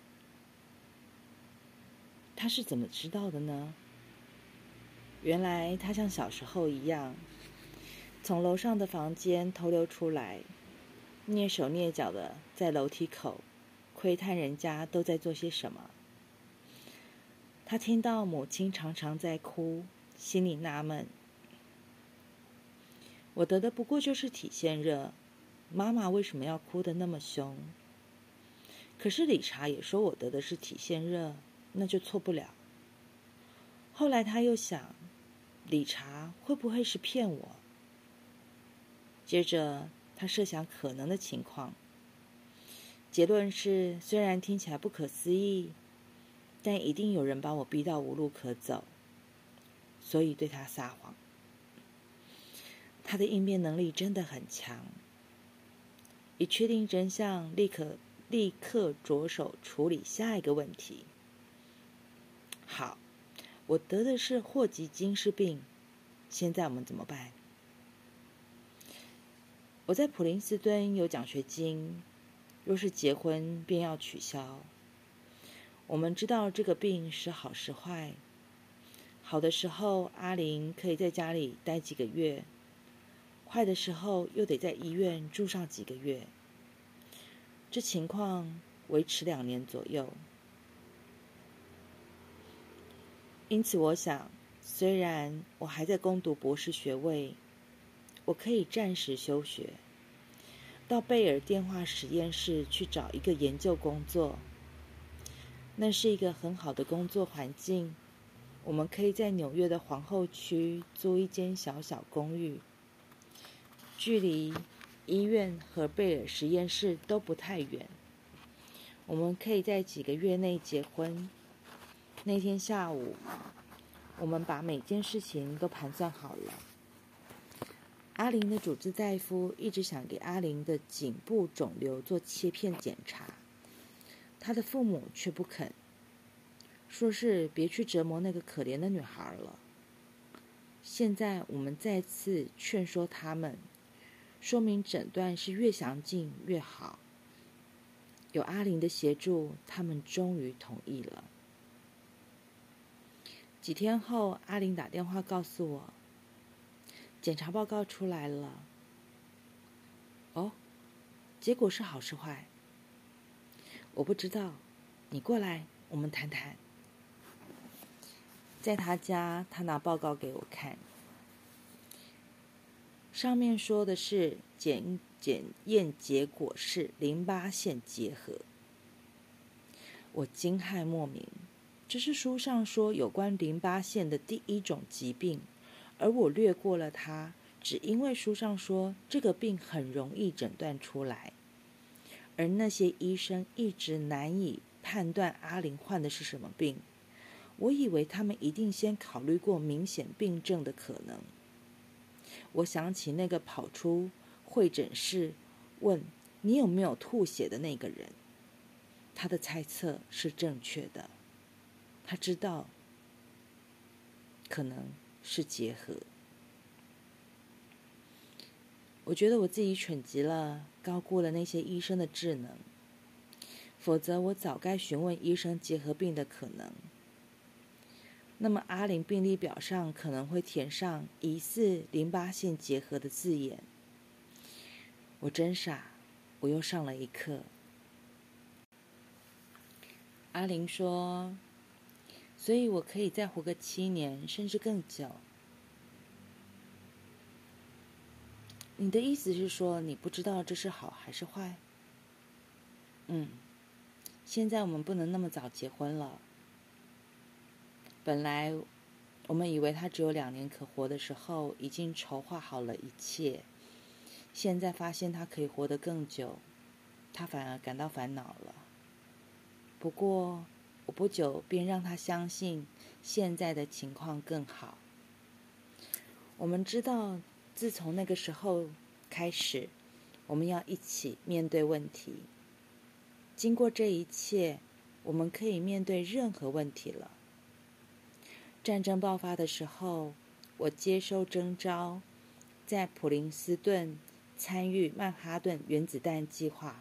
他是怎么知道的呢？原来他像小时候一样，从楼上的房间偷溜出来，蹑手蹑脚的在楼梯口窥探人家都在做些什么。他听到母亲常常在哭，心里纳闷，我得的不过就是体线热，妈妈为什么要哭得那么凶？可是理查也说我得的是体线热，那就错不了。后来他又想，理查会不会是骗我？接着他设想可能的情况，结论是虽然听起来不可思议，但一定有人把我逼到无路可走，所以对他撒谎。他的应变能力真的很强，一确定真相，立刻立刻着手处理下一个问题。好，我得的是霍奇金氏病，现在我们怎么办？我在普林斯顿有奖学金，若是结婚便要取消。我们知道这个病是好是坏，好的时候阿玲可以在家里待几个月，坏的时候又得在医院住上几个月，这情况维持两年左右。因此我想，虽然我还在攻读博士学位，我可以暂时休学，到贝尔电话实验室去找一个研究工作。那是一个很好的工作环境，我们可以在纽约的皇后区租一间小小公寓，距离医院和贝尔实验室都不太远。我们可以在几个月内结婚。那天下午，我们把每件事情都盘算好了。阿玲的主治大夫一直想给阿玲的颈部肿瘤做切片检查，她的父母却不肯，说是别去折磨那个可怜的女孩了。现在我们再次劝说他们，说明诊断是越详尽越好。有阿玲的协助，他们终于同意了。几天后，阿玲打电话告诉我，检查报告出来了。哦，结果是好是坏？我不知道，你过来，我们谈谈。在他家，他拿报告给我看，上面说的是检检验结果是淋巴腺结核。我惊骇莫名，这是书上说有关淋巴腺的第一种疾病，而我略过了它，只因为书上说这个病很容易诊断出来，而那些医生一直难以判断阿玲患的是什么病。我以为他们一定先考虑过明显病症的可能。我想起那个跑出会诊室问你有没有吐血的那个人，他的猜测是正确的，他知道可能是结核。我觉得我自己蠢极了，高估了那些医生的智能，否则我早该询问医生结核病的可能。那么阿玲病历表上可能会填上疑似淋巴腺结核的字眼。我真傻，我又上了一课。阿玲说，所以我可以再活个七年，甚至更久。你的意思是说，你不知道这是好还是坏？嗯，现在我们不能那么早结婚了。本来我们以为他只有两年可活的时候，已经筹划好了一切。现在发现他可以活得更久，他反而感到烦恼了。不过，我不久便让他相信现在的情况更好。我们知道，自从那个时候开始，我们要一起面对问题。经过这一切，我们可以面对任何问题了。战争爆发的时候，我接收征召，在普林斯顿参与曼哈顿原子弹计划，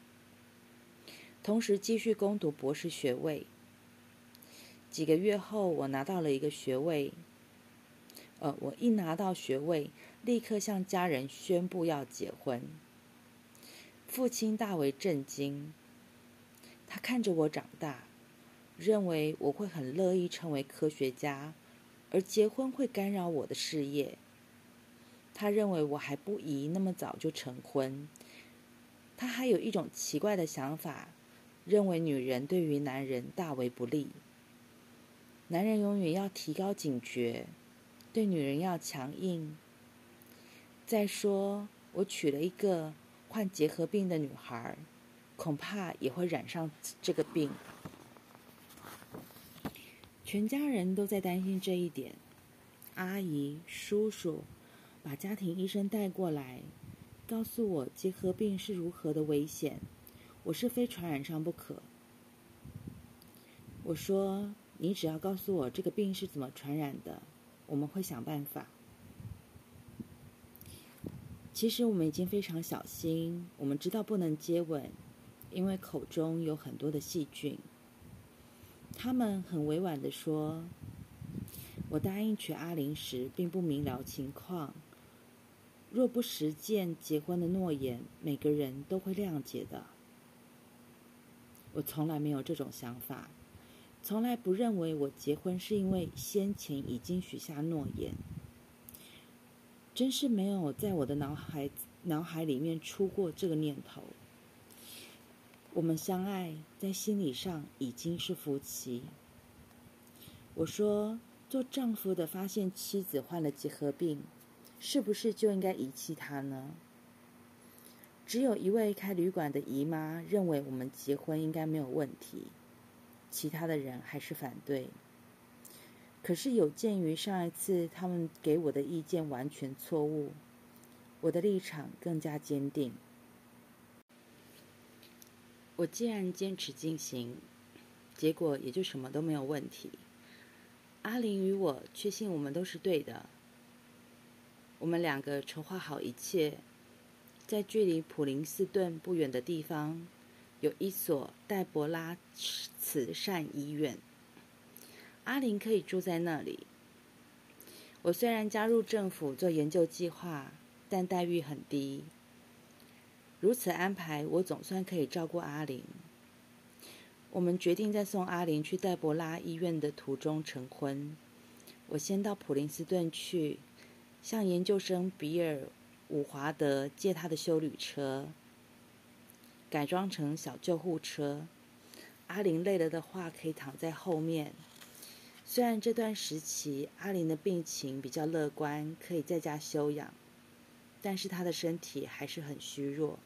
同时继续攻读博士学位。几个月后，我拿到了一个学位。呃，我一拿到学位，立刻向家人宣布要结婚。父亲大为震惊，他看着我长大，认为我会很乐意成为科学家，而结婚会干扰我的事业。他认为我还不宜那么早就成婚。他还有一种奇怪的想法，认为女人对于男人大为不利。男人永远要提高警觉，对女人要强硬。再说，我娶了一个患结核病的女孩，恐怕也会染上这个病。全家人都在担心这一点。阿姨、叔叔把家庭医生带过来，告诉我结核病是如何的危险，我是非传染上不可。我说，你只要告诉我这个病是怎么传染的，我们会想办法。其实我们已经非常小心，我们知道不能接吻，因为口中有很多的细菌。他们很委婉地说，我答应娶阿玲时并不明了情况，若不实践结婚的诺言，每个人都会谅解的。我从来没有这种想法，从来不认为我结婚是因为先前已经许下诺言，真是没有在我的脑海脑海里面出过这个念头。我们相爱，在心理上已经是夫妻。我说，做丈夫的发现妻子患了结核病，是不是就应该遗弃她呢？只有一位开旅馆的姨妈认为我们结婚应该没有问题，其他的人还是反对。可是有鉴于上一次他们给我的意见完全错误，我的立场更加坚定。我既然坚持进行，结果也就什么都没有问题。阿玲与我确信我们都是对的。我们两个筹划好一切，在距离普林斯顿不远的地方，有一所黛博拉慈善医院。阿玲可以住在那里。我虽然加入政府做研究计划，但待遇很低。如此安排，我总算可以照顾阿玲。我们决定在送阿玲去黛博拉医院的途中成婚。我先到普林斯顿去，向研究生比尔·伍华德借他的休旅车，改装成小救护车。阿玲累了的话，可以躺在后面。虽然这段时期阿玲的病情比较乐观，可以在家休养，但是她的身体还是很虚弱。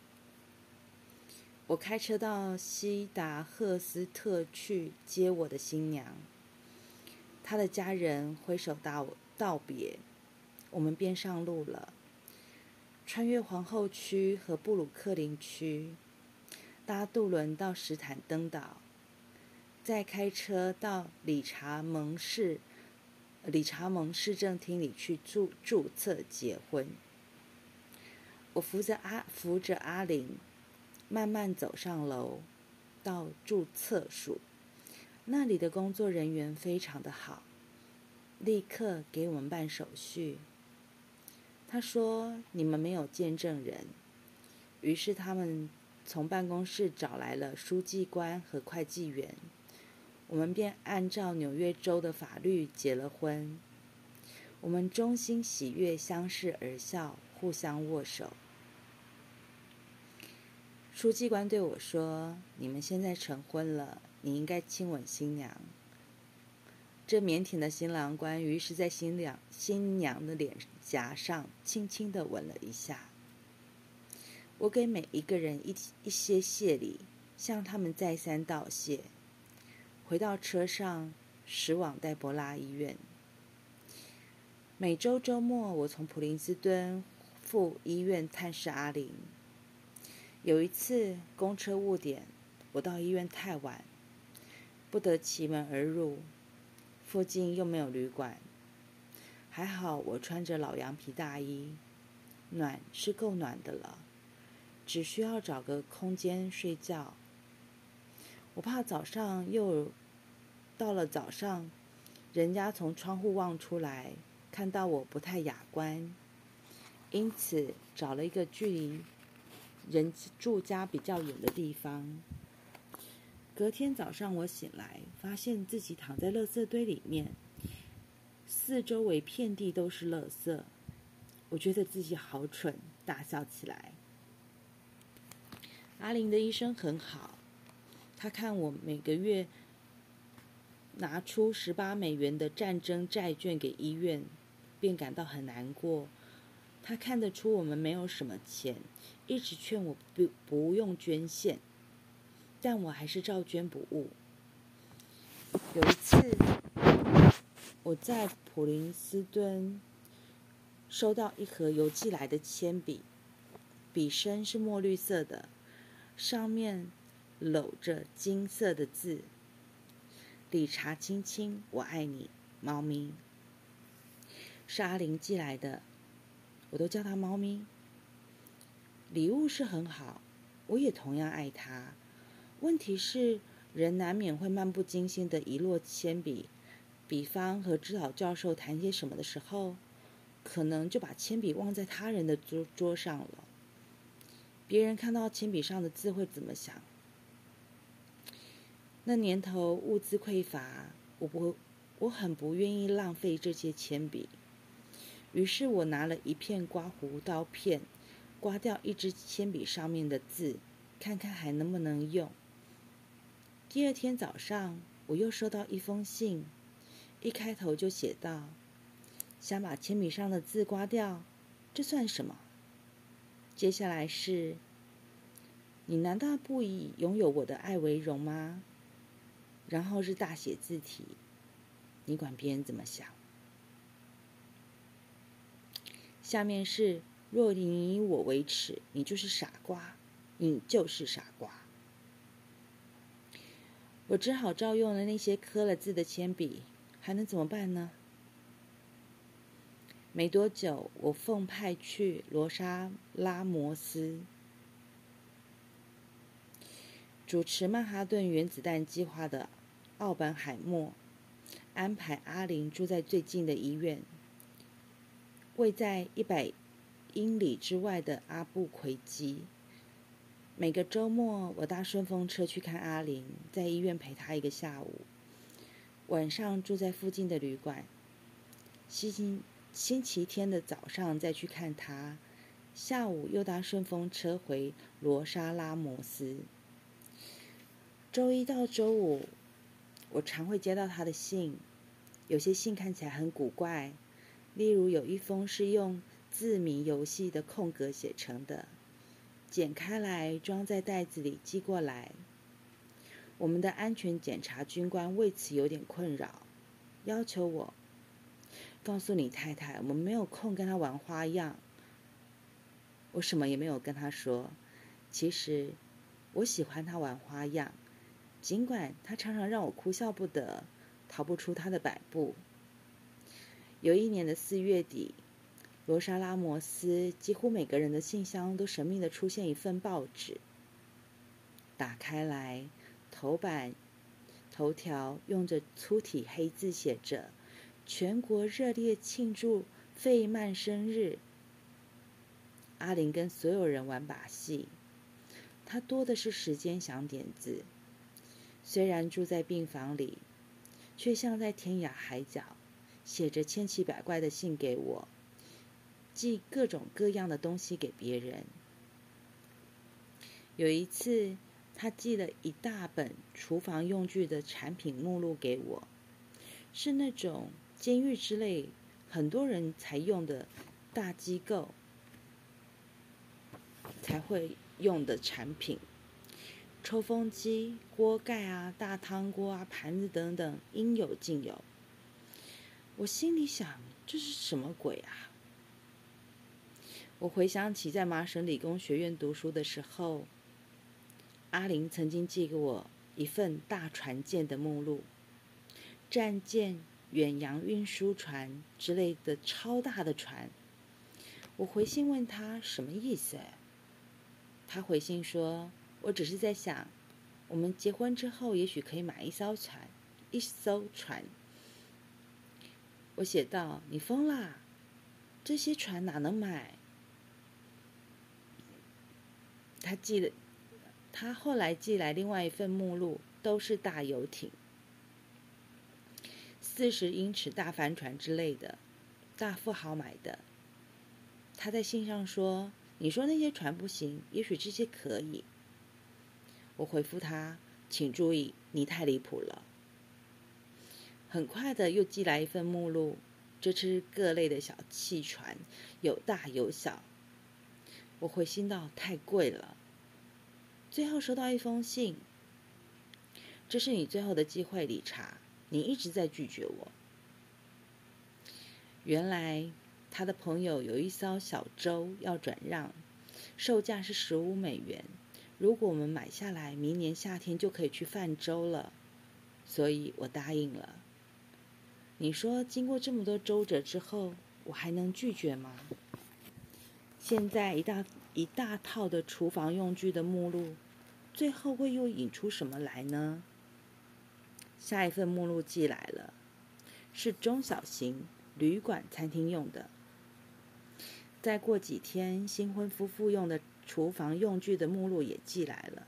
我开车到西达赫斯特去接我的新娘，她的家人挥手道道别，我们便上路了。穿越皇后区和布鲁克林区，搭渡轮到史坦登岛，再开车到理查蒙市理查蒙市政厅里去注注册结婚。我扶着阿扶着阿玲，慢慢走上楼，到注册处。那里的工作人员非常的好，立刻给我们办手续。他说：“你们没有见证人。”于是他们从办公室找来了书记官和会计员，我们便按照纽约州的法律结了婚。我们衷心喜悦，相视而笑，互相握手。书记官对我说：“你们现在成婚了，你应该亲吻新娘。” 这腼腆的新郎官于是在新娘新娘的脸颊上轻轻地吻了一下。我给每一个人一一些谢礼，向他们再三道谢。回到车上，驶往黛博拉医院。每周周末，我从普林斯顿赴医院探视阿玲。有一次公车误点，我到医院太晚，不得其门而入，附近又没有旅馆。还好我穿着老羊皮大衣，暖是够暖的了，只需要找个空间睡觉。我怕早上又到了早上，人家从窗户望出来，看到我不太雅观，因此找了一个距离人住家比较远的地方。隔天早上我醒来，发现自己躺在垃圾堆里面，四周围遍地都是垃圾。我觉得自己好蠢，大笑起来。阿玲的医生很好，他看我每个月拿出十八美元的战争债券给医院，便感到很难过。他看得出我们没有什么钱，一直劝我不不用捐献，但我还是照捐不误。有一次，我在普林斯顿收到一盒邮寄来的铅笔，笔身是墨绿色的，上面镂着金色的字：理查亲亲，我爱你，猫咪。是阿玲寄来的，我都叫她猫咪。礼物是很好，我也同样爱她。问题是，人难免会漫不经心地遗落铅笔，比方和指导教授谈些什么的时候，可能就把铅笔忘在他人的桌桌上了。别人看到铅笔上的字会怎么想？那年头物资匮乏，我不，我很不愿意浪费这些铅笔。于是我拿了一片刮胡刀片，刮掉一支铅笔上面的字，看看还能不能用。第二天早上，我又收到一封信，一开头就写道：想把铅笔上的字刮掉，这算什么？接下来是：你难道不以拥有我的爱为荣吗？然后是大写字体，你管别人怎么想？下面是：若你以我为耻，你就是傻瓜，你就是傻瓜。我只好照用了那些刻了字的铅笔，还能怎么办呢？没多久，我奉派去罗莎拉摩斯，主持曼哈顿原子弹计划的奥本海默安排阿玲住在最近的医院，位在一百英里之外的阿布奎基。每个周末，我搭顺风车去看阿玲，在医院陪她一个下午，晚上住在附近的旅馆。星星期天的早上再去看她，下午又搭顺风车回罗莎拉摩斯。周一到周五，我常会接到她的信，有些信看起来很古怪，例如有一封是用字谜游戏的空格写成的，剪开来装在袋子里寄过来。我们的安全检查军官为此有点困扰，要求我告诉你太太，我们没有空跟他玩花样。我什么也没有跟他说，其实我喜欢他玩花样，尽管他常常让我哭笑不得，逃不出他的摆布。有一年的四月底，罗莎拉摩斯几乎每个人的信箱都神秘地出现一份报纸，打开来，头版头条用着粗体黑字写着：全国热烈庆祝费曼生日。阿玲跟所有人玩把戏，她多的是时间想点子。虽然住在病房里，却像在天涯海角，写着千奇百怪的信给我，寄各种各样的东西给别人。有一次，他寄了一大本厨房用具的产品目录给我， 是那种监狱之类很多人才用的大机构才会用的产品，抽风机、锅盖啊、大汤锅啊、盘子等等，应有尽有。我心里想，这是什么鬼啊？我回想起在麻省理工学院读书的时候，阿玲曾经寄给我一份大船舰的目录，战舰、远洋运输船之类的超大的船。我回信问他什么意思，他回信说，我只是在想，我们结婚之后也许可以买一艘船，一艘船。我写道，你疯啦，这些船哪能买？他寄了，他后来寄来另外一份目录，都是大游艇，四十英尺大帆船之类的，大富豪买的。他在信上说，你说那些船不行，也许这些可以。我回复他，请注意，你太离谱了。很快的又寄来一份目录，这是各类的小汽船，有大有小。我回信道，太贵了。最后收到一封信，这是你最后的机会，理查，你一直在拒绝我。原来他的朋友有一艘小舟要转让，售价是十五美元。如果我们买下来，明年夏天就可以去泛舟了，所以我答应了。你说，经过这么多周折之后，我还能拒绝吗？现在一大一大套的厨房用具的目录，最后会又引出什么来呢？下一份目录寄来了，是中小型旅馆餐厅用的。再过几天，新婚夫妇用的厨房用具的目录也寄来了。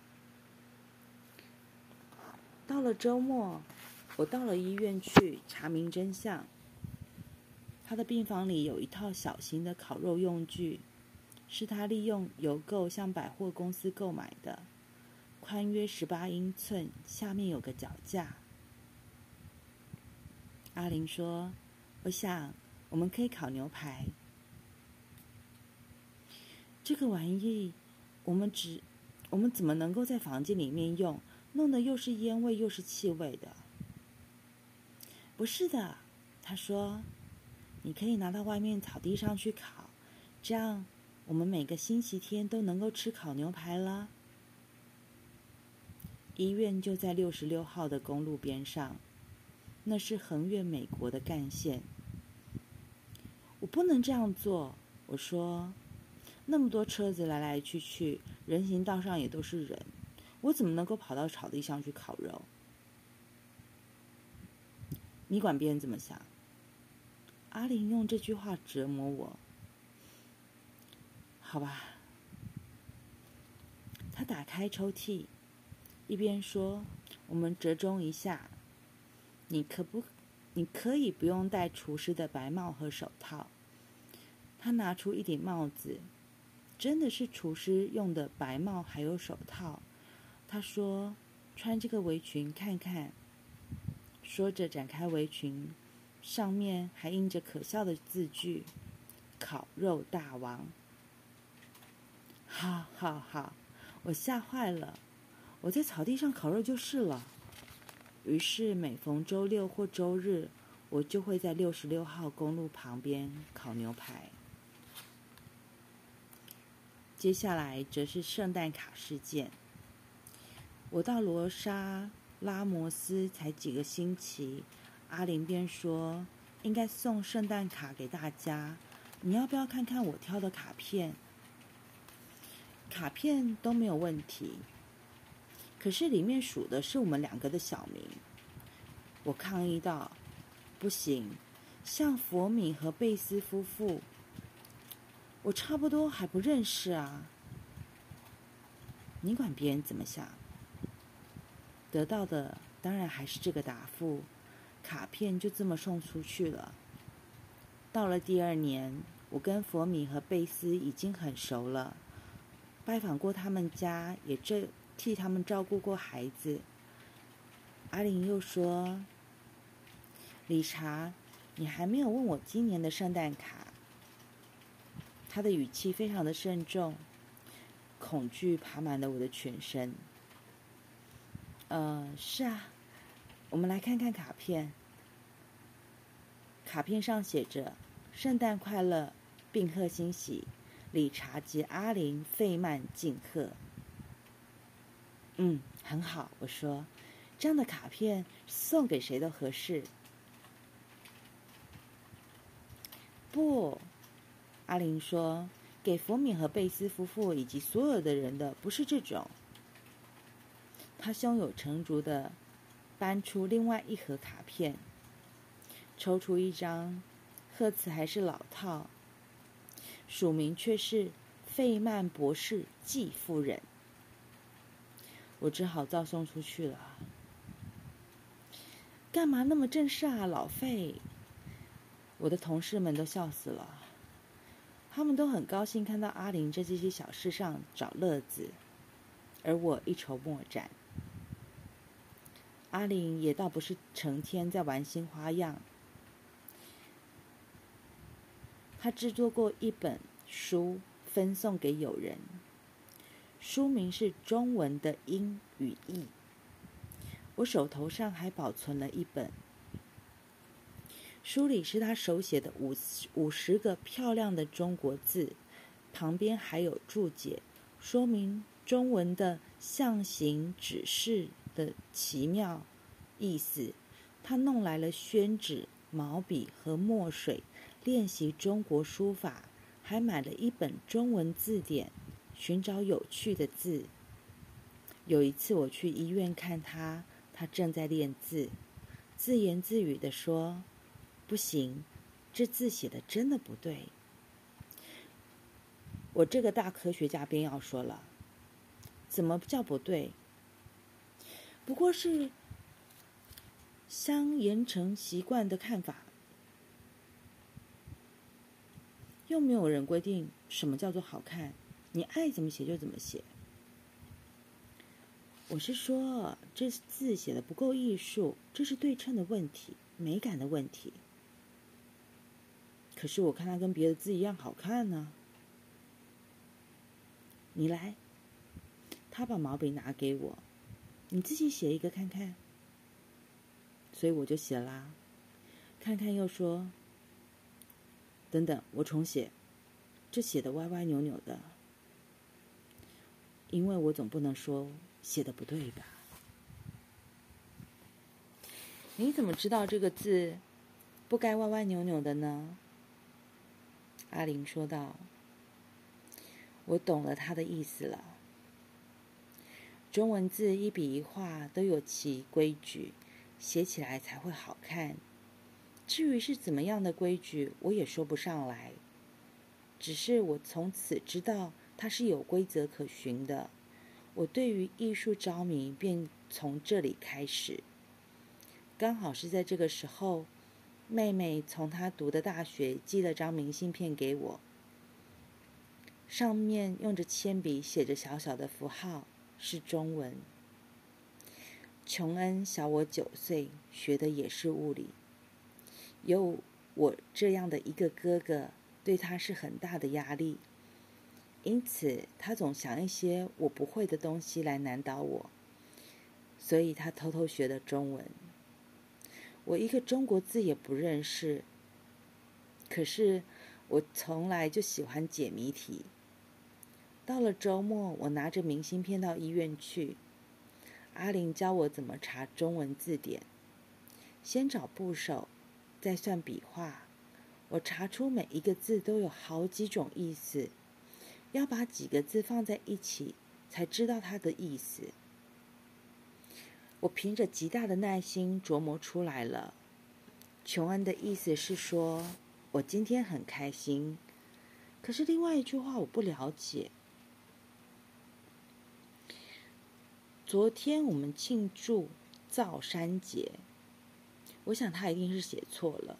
到了周末，我到了医院去查明真相。他的病房里有一套小型的烤肉用具，是他利用邮购向百货公司购买的，宽约十八英寸，下面有个脚架。阿玲说，我想我们可以烤牛排。这个玩意我们只我们怎么能够在房间里面用，弄得又是烟味又是气味的？不是的，他说，你可以拿到外面草地上去烤，这样我们每个星期天都能够吃烤牛排了。医院就在六十六号的公路边上，那是横越美国的干线。我不能这样做，我说，那么多车子来来去去，人行道上也都是人，我怎么能够跑到草地上去烤肉？你管别人怎么想？阿玲用这句话折磨我。好吧。他打开抽屉，一边说，我们折中一下，你可不你可以不用戴厨师的白帽和手套。他拿出一顶帽子，真的是厨师用的白帽还有手套。他说，穿这个围裙看看。说着展开围裙，上面还印着可笑的字句，烤肉大王。好好好，我吓坏了，我在草地上烤肉就是了。于是每逢周六或周日，我就会在六十六号公路旁边烤牛排。接下来则是圣诞卡事件。我到罗莎拉摩斯才几个星期，阿玲便说应该送圣诞卡给大家，你要不要看看我挑的卡片？卡片都没有问题，可是里面数的是我们两个的小名。我抗议道，不行，像佛米和贝斯夫妇，我差不多还不认识啊。你管别人怎么想？得到的当然还是这个答复，卡片就这么送出去了。到了第二年，我跟佛米和贝斯已经很熟了，拜访过他们家，也这替他们照顾过孩子。阿玲又说， 理查，你还没有问我今年的圣诞卡。他的语气非常的慎重，恐惧爬满了我的全身。呃，是啊，我们来看看卡片。卡片上写着圣诞快乐，病贺欣喜，理查及阿林费曼敬贺。嗯，很好，我说，这样的卡片送给谁都合适。不，阿林说，给佛敏和贝斯夫妇以及所有的人的不是这种。他胸有成竹地搬出另外一盒卡片，抽出一张，贺词还是老套，署名却是费曼博士继夫人。我只好照送出去了。干嘛那么正式啊，老费？我的同事们都笑死了，他们都很高兴看到阿林在这些小事上找乐子，而我一筹莫展。阿林也倒不是成天在玩新花样，他制作过一本书分送给友人，书名是中文的音与义。我手头上还保存了一本，书里是他手写的五五十个漂亮的中国字，旁边还有注解，说明中文的象形指示的奇妙意思。他弄来了宣纸、毛笔和墨水，练习中国书法，还买了一本中文字典，寻找有趣的字。有一次我去医院看他，他正在练字，自言自语地说：“不行，这字写的真的不对。”我这个大科学家便要说了：“怎么叫不对？不过是相沿成习惯的看法，又没有人规定什么叫做好看，你爱怎么写就怎么写。”我是说，这字写的不够艺术，这是对称的问题，美感的问题。可是我看它跟别的字一样好看呢。你来，他把毛笔拿给我，你自己写一个看看。所以我就写啦，看看又说，等等，我重写，这写的歪歪扭扭的，因为我总不能说写的不对吧？你怎么知道这个字不该歪歪扭扭的呢？阿林说道。我懂了他的意思了。中文字一笔一画都有其规矩，写起来才会好看。至于是怎么样的规矩，我也说不上来。只是我从此知道它是有规则可循的。我对于艺术着迷便从这里开始。刚好是在这个时候，妹妹从她读的大学寄了张明信片给我，上面用着铅笔写着小小的符号，是中文。琼恩小我九岁，学的也是物理。有我这样的一个哥哥，对他是很大的压力，因此他总想一些我不会的东西来难倒我，所以他偷偷学的中文。我一个中国字也不认识，可是我从来就喜欢解谜题。到了周末，我拿着明信片到医院去，阿玲教我怎么查中文字典，先找部首，再算笔画。我查出每一个字都有好几种意思，要把几个字放在一起才知道它的意思。我凭着极大的耐心琢磨出来了。琼恩的意思是说，我今天很开心，可是另外一句话我不了解。昨天我们庆祝造山节，我想他一定是写错了。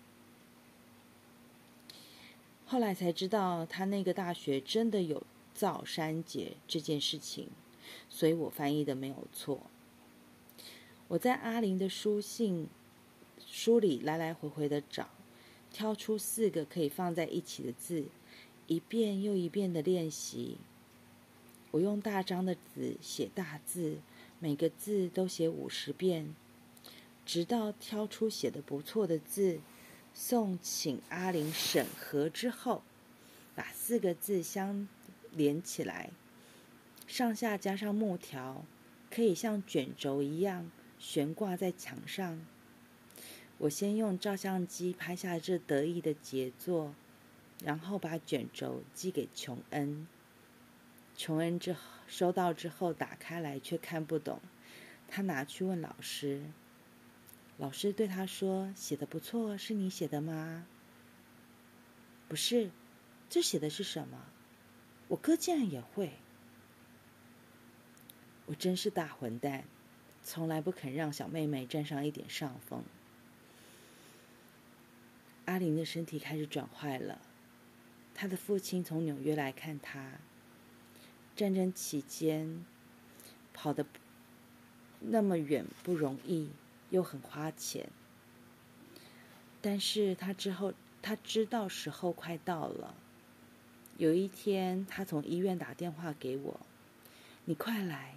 后来才知道，他那个大学真的有造山节这件事情，所以我翻译的没有错。我在阿玲的书信书里来来回回的找，挑出四个可以放在一起的字，一遍又一遍的练习。我用大张的纸写大字，每个字都写五十遍，直到挑出写得不错的字，送请阿玲审核之后，把四个字相连起来，上下加上木条，可以像卷轴一样悬挂在墙上。我先用照相机拍下这得意的杰作，然后把卷轴寄给琼恩。琼恩之后收到之后打开来却看不懂，他拿去问老师。老师对他说：“写得不错，是你写的吗？”“不是，这写的是什么？我哥竟然也会。”我真是大混蛋，从来不肯让小妹妹占上一点上风。阿玲的身体开始转坏了，她的父亲从纽约来看她。战争期间跑得那么远不容易，又很花钱。但是他之后，他知道时候快到了。有一天，他从医院打电话给我：“你快来！”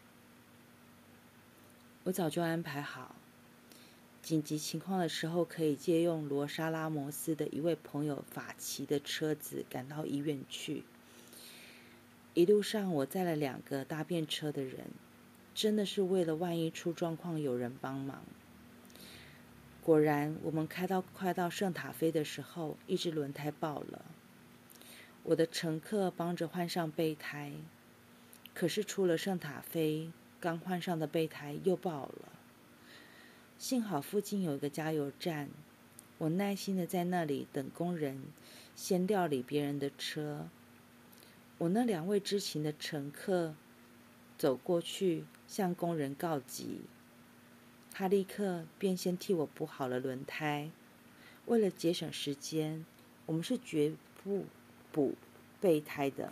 我早就安排好，紧急情况的时候可以借用罗莎拉摩斯的一位朋友法奇的车子赶到医院去。一路上，我载了两个搭便车的人，真的是为了万一出状况有人帮忙。果然，我们开到快到圣塔菲的时候，一只轮胎爆了。我的乘客帮着换上备胎，可是出了圣塔菲，刚换上的备胎又爆了。幸好附近有一个加油站，我耐心的在那里等工人先料理别人的车。我那两位知情的乘客走过去向工人告急，他立刻便先替我补好了轮胎。为了节省时间，我们是绝不补备胎的。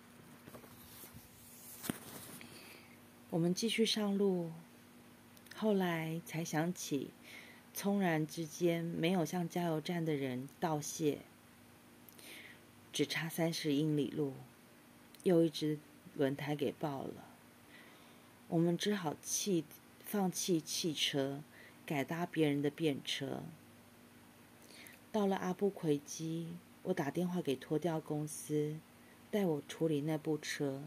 我们继续上路，后来才想起，匆然之间没有向加油站的人道谢。只差三十英里路，又一只轮胎给爆了，我们只好弃放弃汽车，改搭别人的便车。到了阿布奎基，我打电话给拖吊公司，带我处理那部车。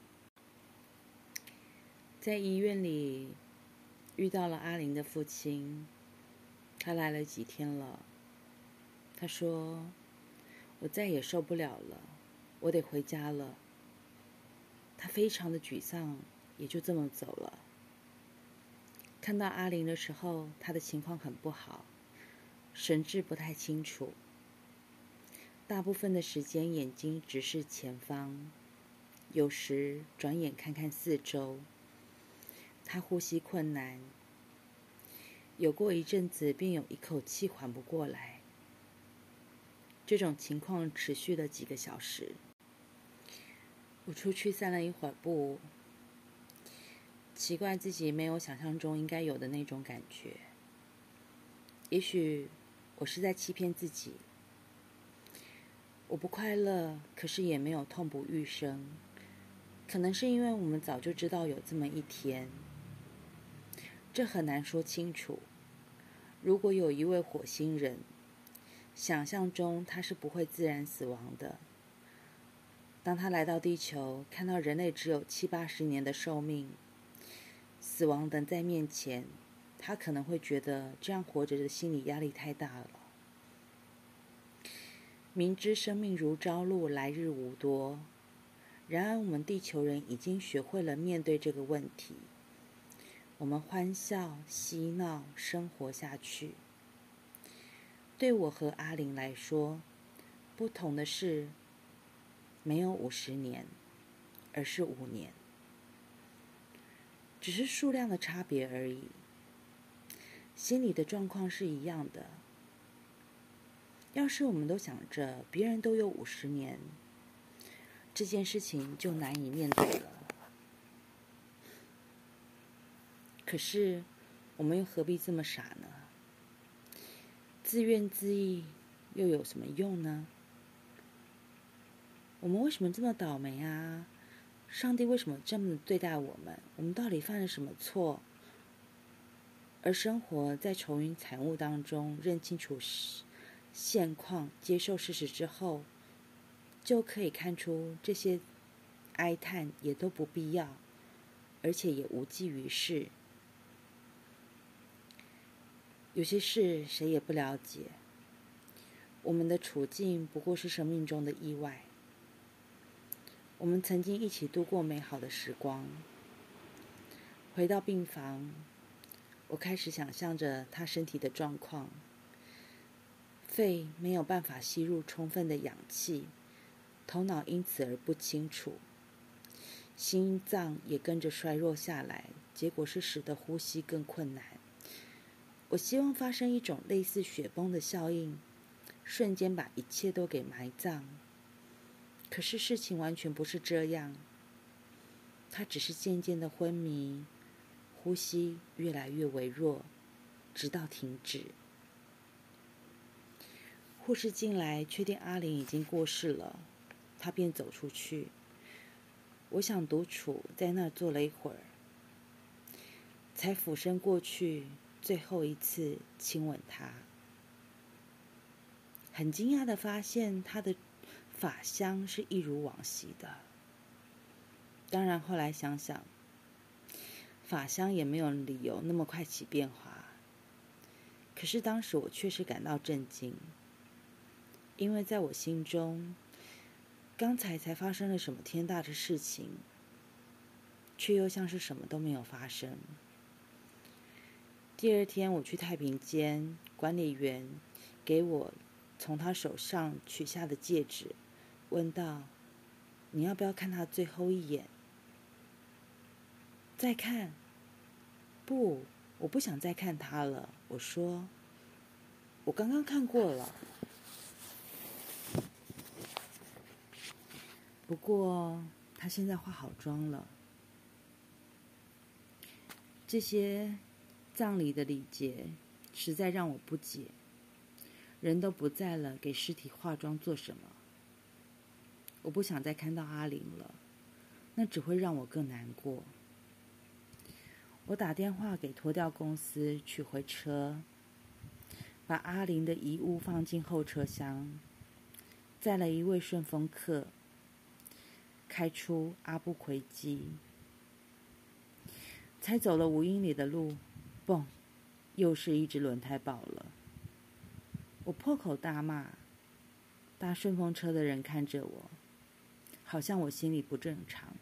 在医院里遇到了阿玲的父亲，他来了几天了。他说：“我再也受不了了，我得回家了。”他非常的沮丧，也就这么走了。看到阿玲的时候，她的情况很不好，神志不太清楚，大部分的时间眼睛直视前方，有时转眼看看四周。她呼吸困难，有过一阵子便有一口气缓不过来。这种情况持续了几个小时。我出去散了一会儿步，奇怪自己没有想象中应该有的那种感觉。也许我是在欺骗自己。我不快乐，可是也没有痛不欲生。可能是因为我们早就知道有这么一天，这很难说清楚。如果有一位火星人，想象中他是不会自然死亡的。当他来到地球，看到人类只有七八十年的寿命，死亡等在面前，他可能会觉得这样活着的心理压力太大了。明知生命如朝露，来日无多，然而我们地球人已经学会了面对这个问题。我们欢笑、嬉闹，生活下去。对我和阿玲来说，不同的是，没有五十年，而是五年，只是数量的差别而已。心理的状况是一样的。要是我们都想着别人都有五十年，这件事情就难以面对了。可是，我们又何必这么傻呢？ 自怨自艾又有什么用呢？我们为什么这么倒霉啊？上帝为什么这么对待我们？我们到底犯了什么错？而生活在愁云惨雾当中，认清楚现况，接受事实之后，就可以看出这些哀叹也都不必要，而且也无济于事。有些事谁也不了解，我们的处境不过是生命中的意外。我们曾经一起度过美好的时光。回到病房，我开始想象着他身体的状况，肺没有办法吸入充分的氧气，头脑因此而不清楚，心脏也跟着衰弱下来，结果是使得呼吸更困难。我希望发生一种类似雪崩的效应，瞬间把一切都给埋葬。可是事情完全不是这样，他只是渐渐的昏迷，呼吸越来越微弱，直到停止。护士进来，确定阿玲已经过世了，他便走出去。我想独处，在那儿坐了一会儿，才俯身过去，最后一次亲吻他。很惊讶地发现他的发香是一如往昔的。当然后来想想，发香也没有理由那么快起变化。可是当时我确实感到震惊，因为在我心中，刚才才发生了什么天大的事情，却又像是什么都没有发生。第二天我去太平间，管理员给我从他手上取下的戒指，问道：“你要不要看他最后一眼？”再看？不，我不想再看他了。我说：“我刚刚看过了。”不过他现在化好妆了。这些葬礼的礼节实在让我不解。人都不在了，给尸体化妆做什么？我不想再看到阿玲了，那只会让我更难过。我打电话给拖吊公司取回车，把阿玲的遗物放进后车厢，载了一位顺风客，开出阿布奎基。才走了五英里的路，嘣，又是一只轮胎爆了。我破口大骂，搭顺风车的人看着我，好像我心里不正常。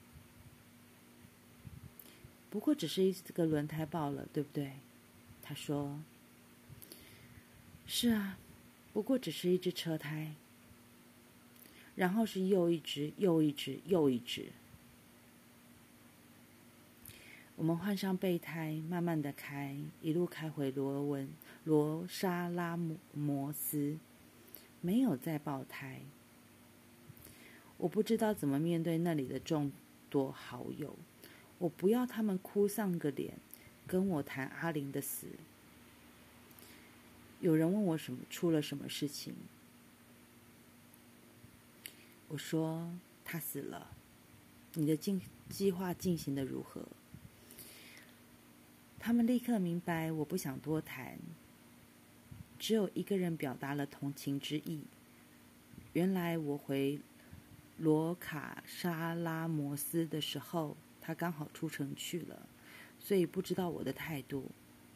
不过只是一个轮胎爆了，对不对？他说：“是啊，不过只是一只车胎。”然后是又一只，又一只，又一只。我们换上备胎，慢慢的开，一路开回罗文罗沙拉摩斯，没有再爆胎。我不知道怎么面对那里的众多好友，我不要他们哭丧个脸，跟我谈阿玲的死。有人问我什么出了什么事情，我说他死了，你的进计划进行的如何？他们立刻明白我不想多谈，只有一个人表达了同情之意。原来我回罗卡沙拉摩斯的时候，他刚好出城去了，所以不知道我的态度。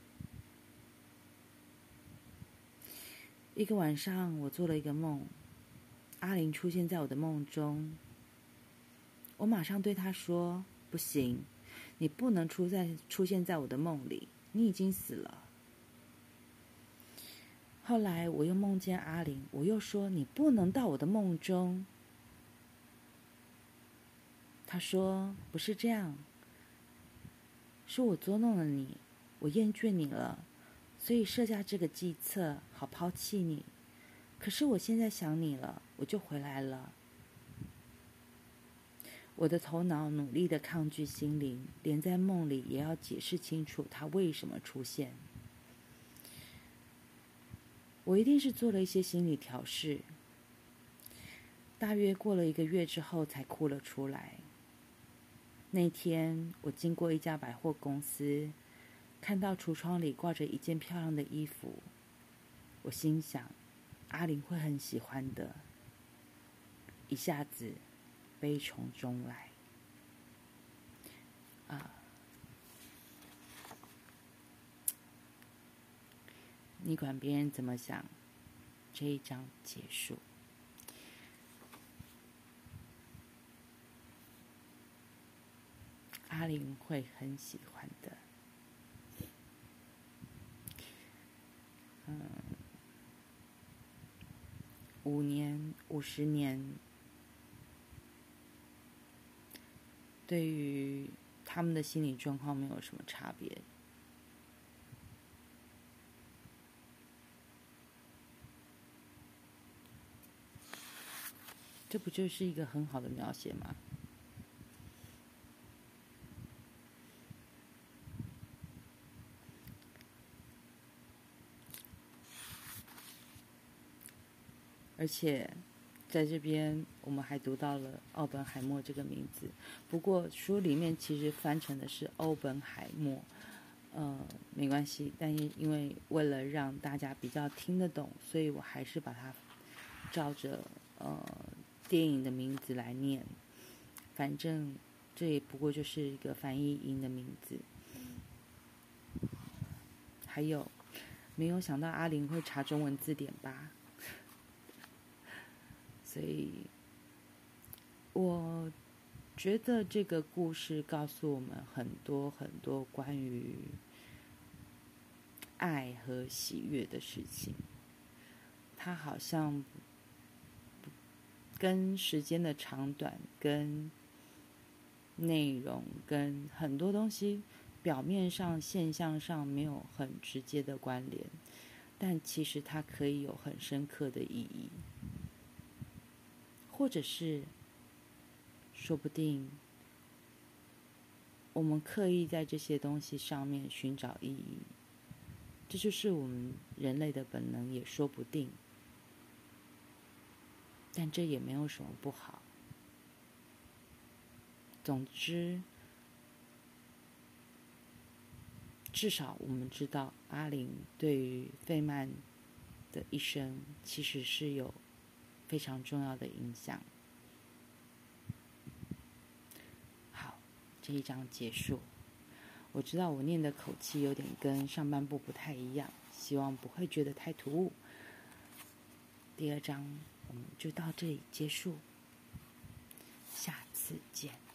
一个晚上，我做了一个梦，阿玲出现在我的梦中。我马上对她说：“不行，你不能出在出现在我的梦里，你已经死了。”后来我又梦见阿玲，我又说：“你不能到我的梦中。”她说：“不是这样，是我捉弄了你，我厌倦你了，所以设下这个计策，好抛弃你。可是我现在想你了，我就回来了。”我的头脑努力地抗拒心灵，连在梦里也要解释清楚它为什么出现。 我一定是做了一些心理调试，大约过了一个月之后才哭了出来。那天我经过一家百货公司，看到橱窗里挂着一件漂亮的衣服，我心想阿玲会很喜欢的，一下子悲从中来。啊，你管别人怎么想，这一章结束。阿玲会很喜欢的。嗯，五年、五十年，对于他们的心理状况没有什么差别。这不就是一个很好的描写吗？而且在这边我们还读到了奥本海默这个名字，不过书里面其实翻成的是欧本海默，呃，没关系，但因为为了让大家比较听得懂，所以我还是把它照着呃电影的名字来念，反正这也不过就是一个翻译音的名字。还有，没有想到阿玲会查中文字典吧？所以，我觉得这个故事告诉我们很多很多关于爱和喜悦的事情。它好像跟时间的长短、跟内容、跟很多东西表面上、现象上没有很直接的关联，但其实它可以有很深刻的意义。或者是说不定我们刻意在这些东西上面寻找意义，这就是我们人类的本能，也说不定。但这也没有什么不好。总之，至少我们知道阿玲对于费曼的一生其实是有非常重要的影响。好，这一章结束。我知道我念的口气有点跟上半部不太一样，希望不会觉得太突兀。第二章我们就到这里结束，下次见。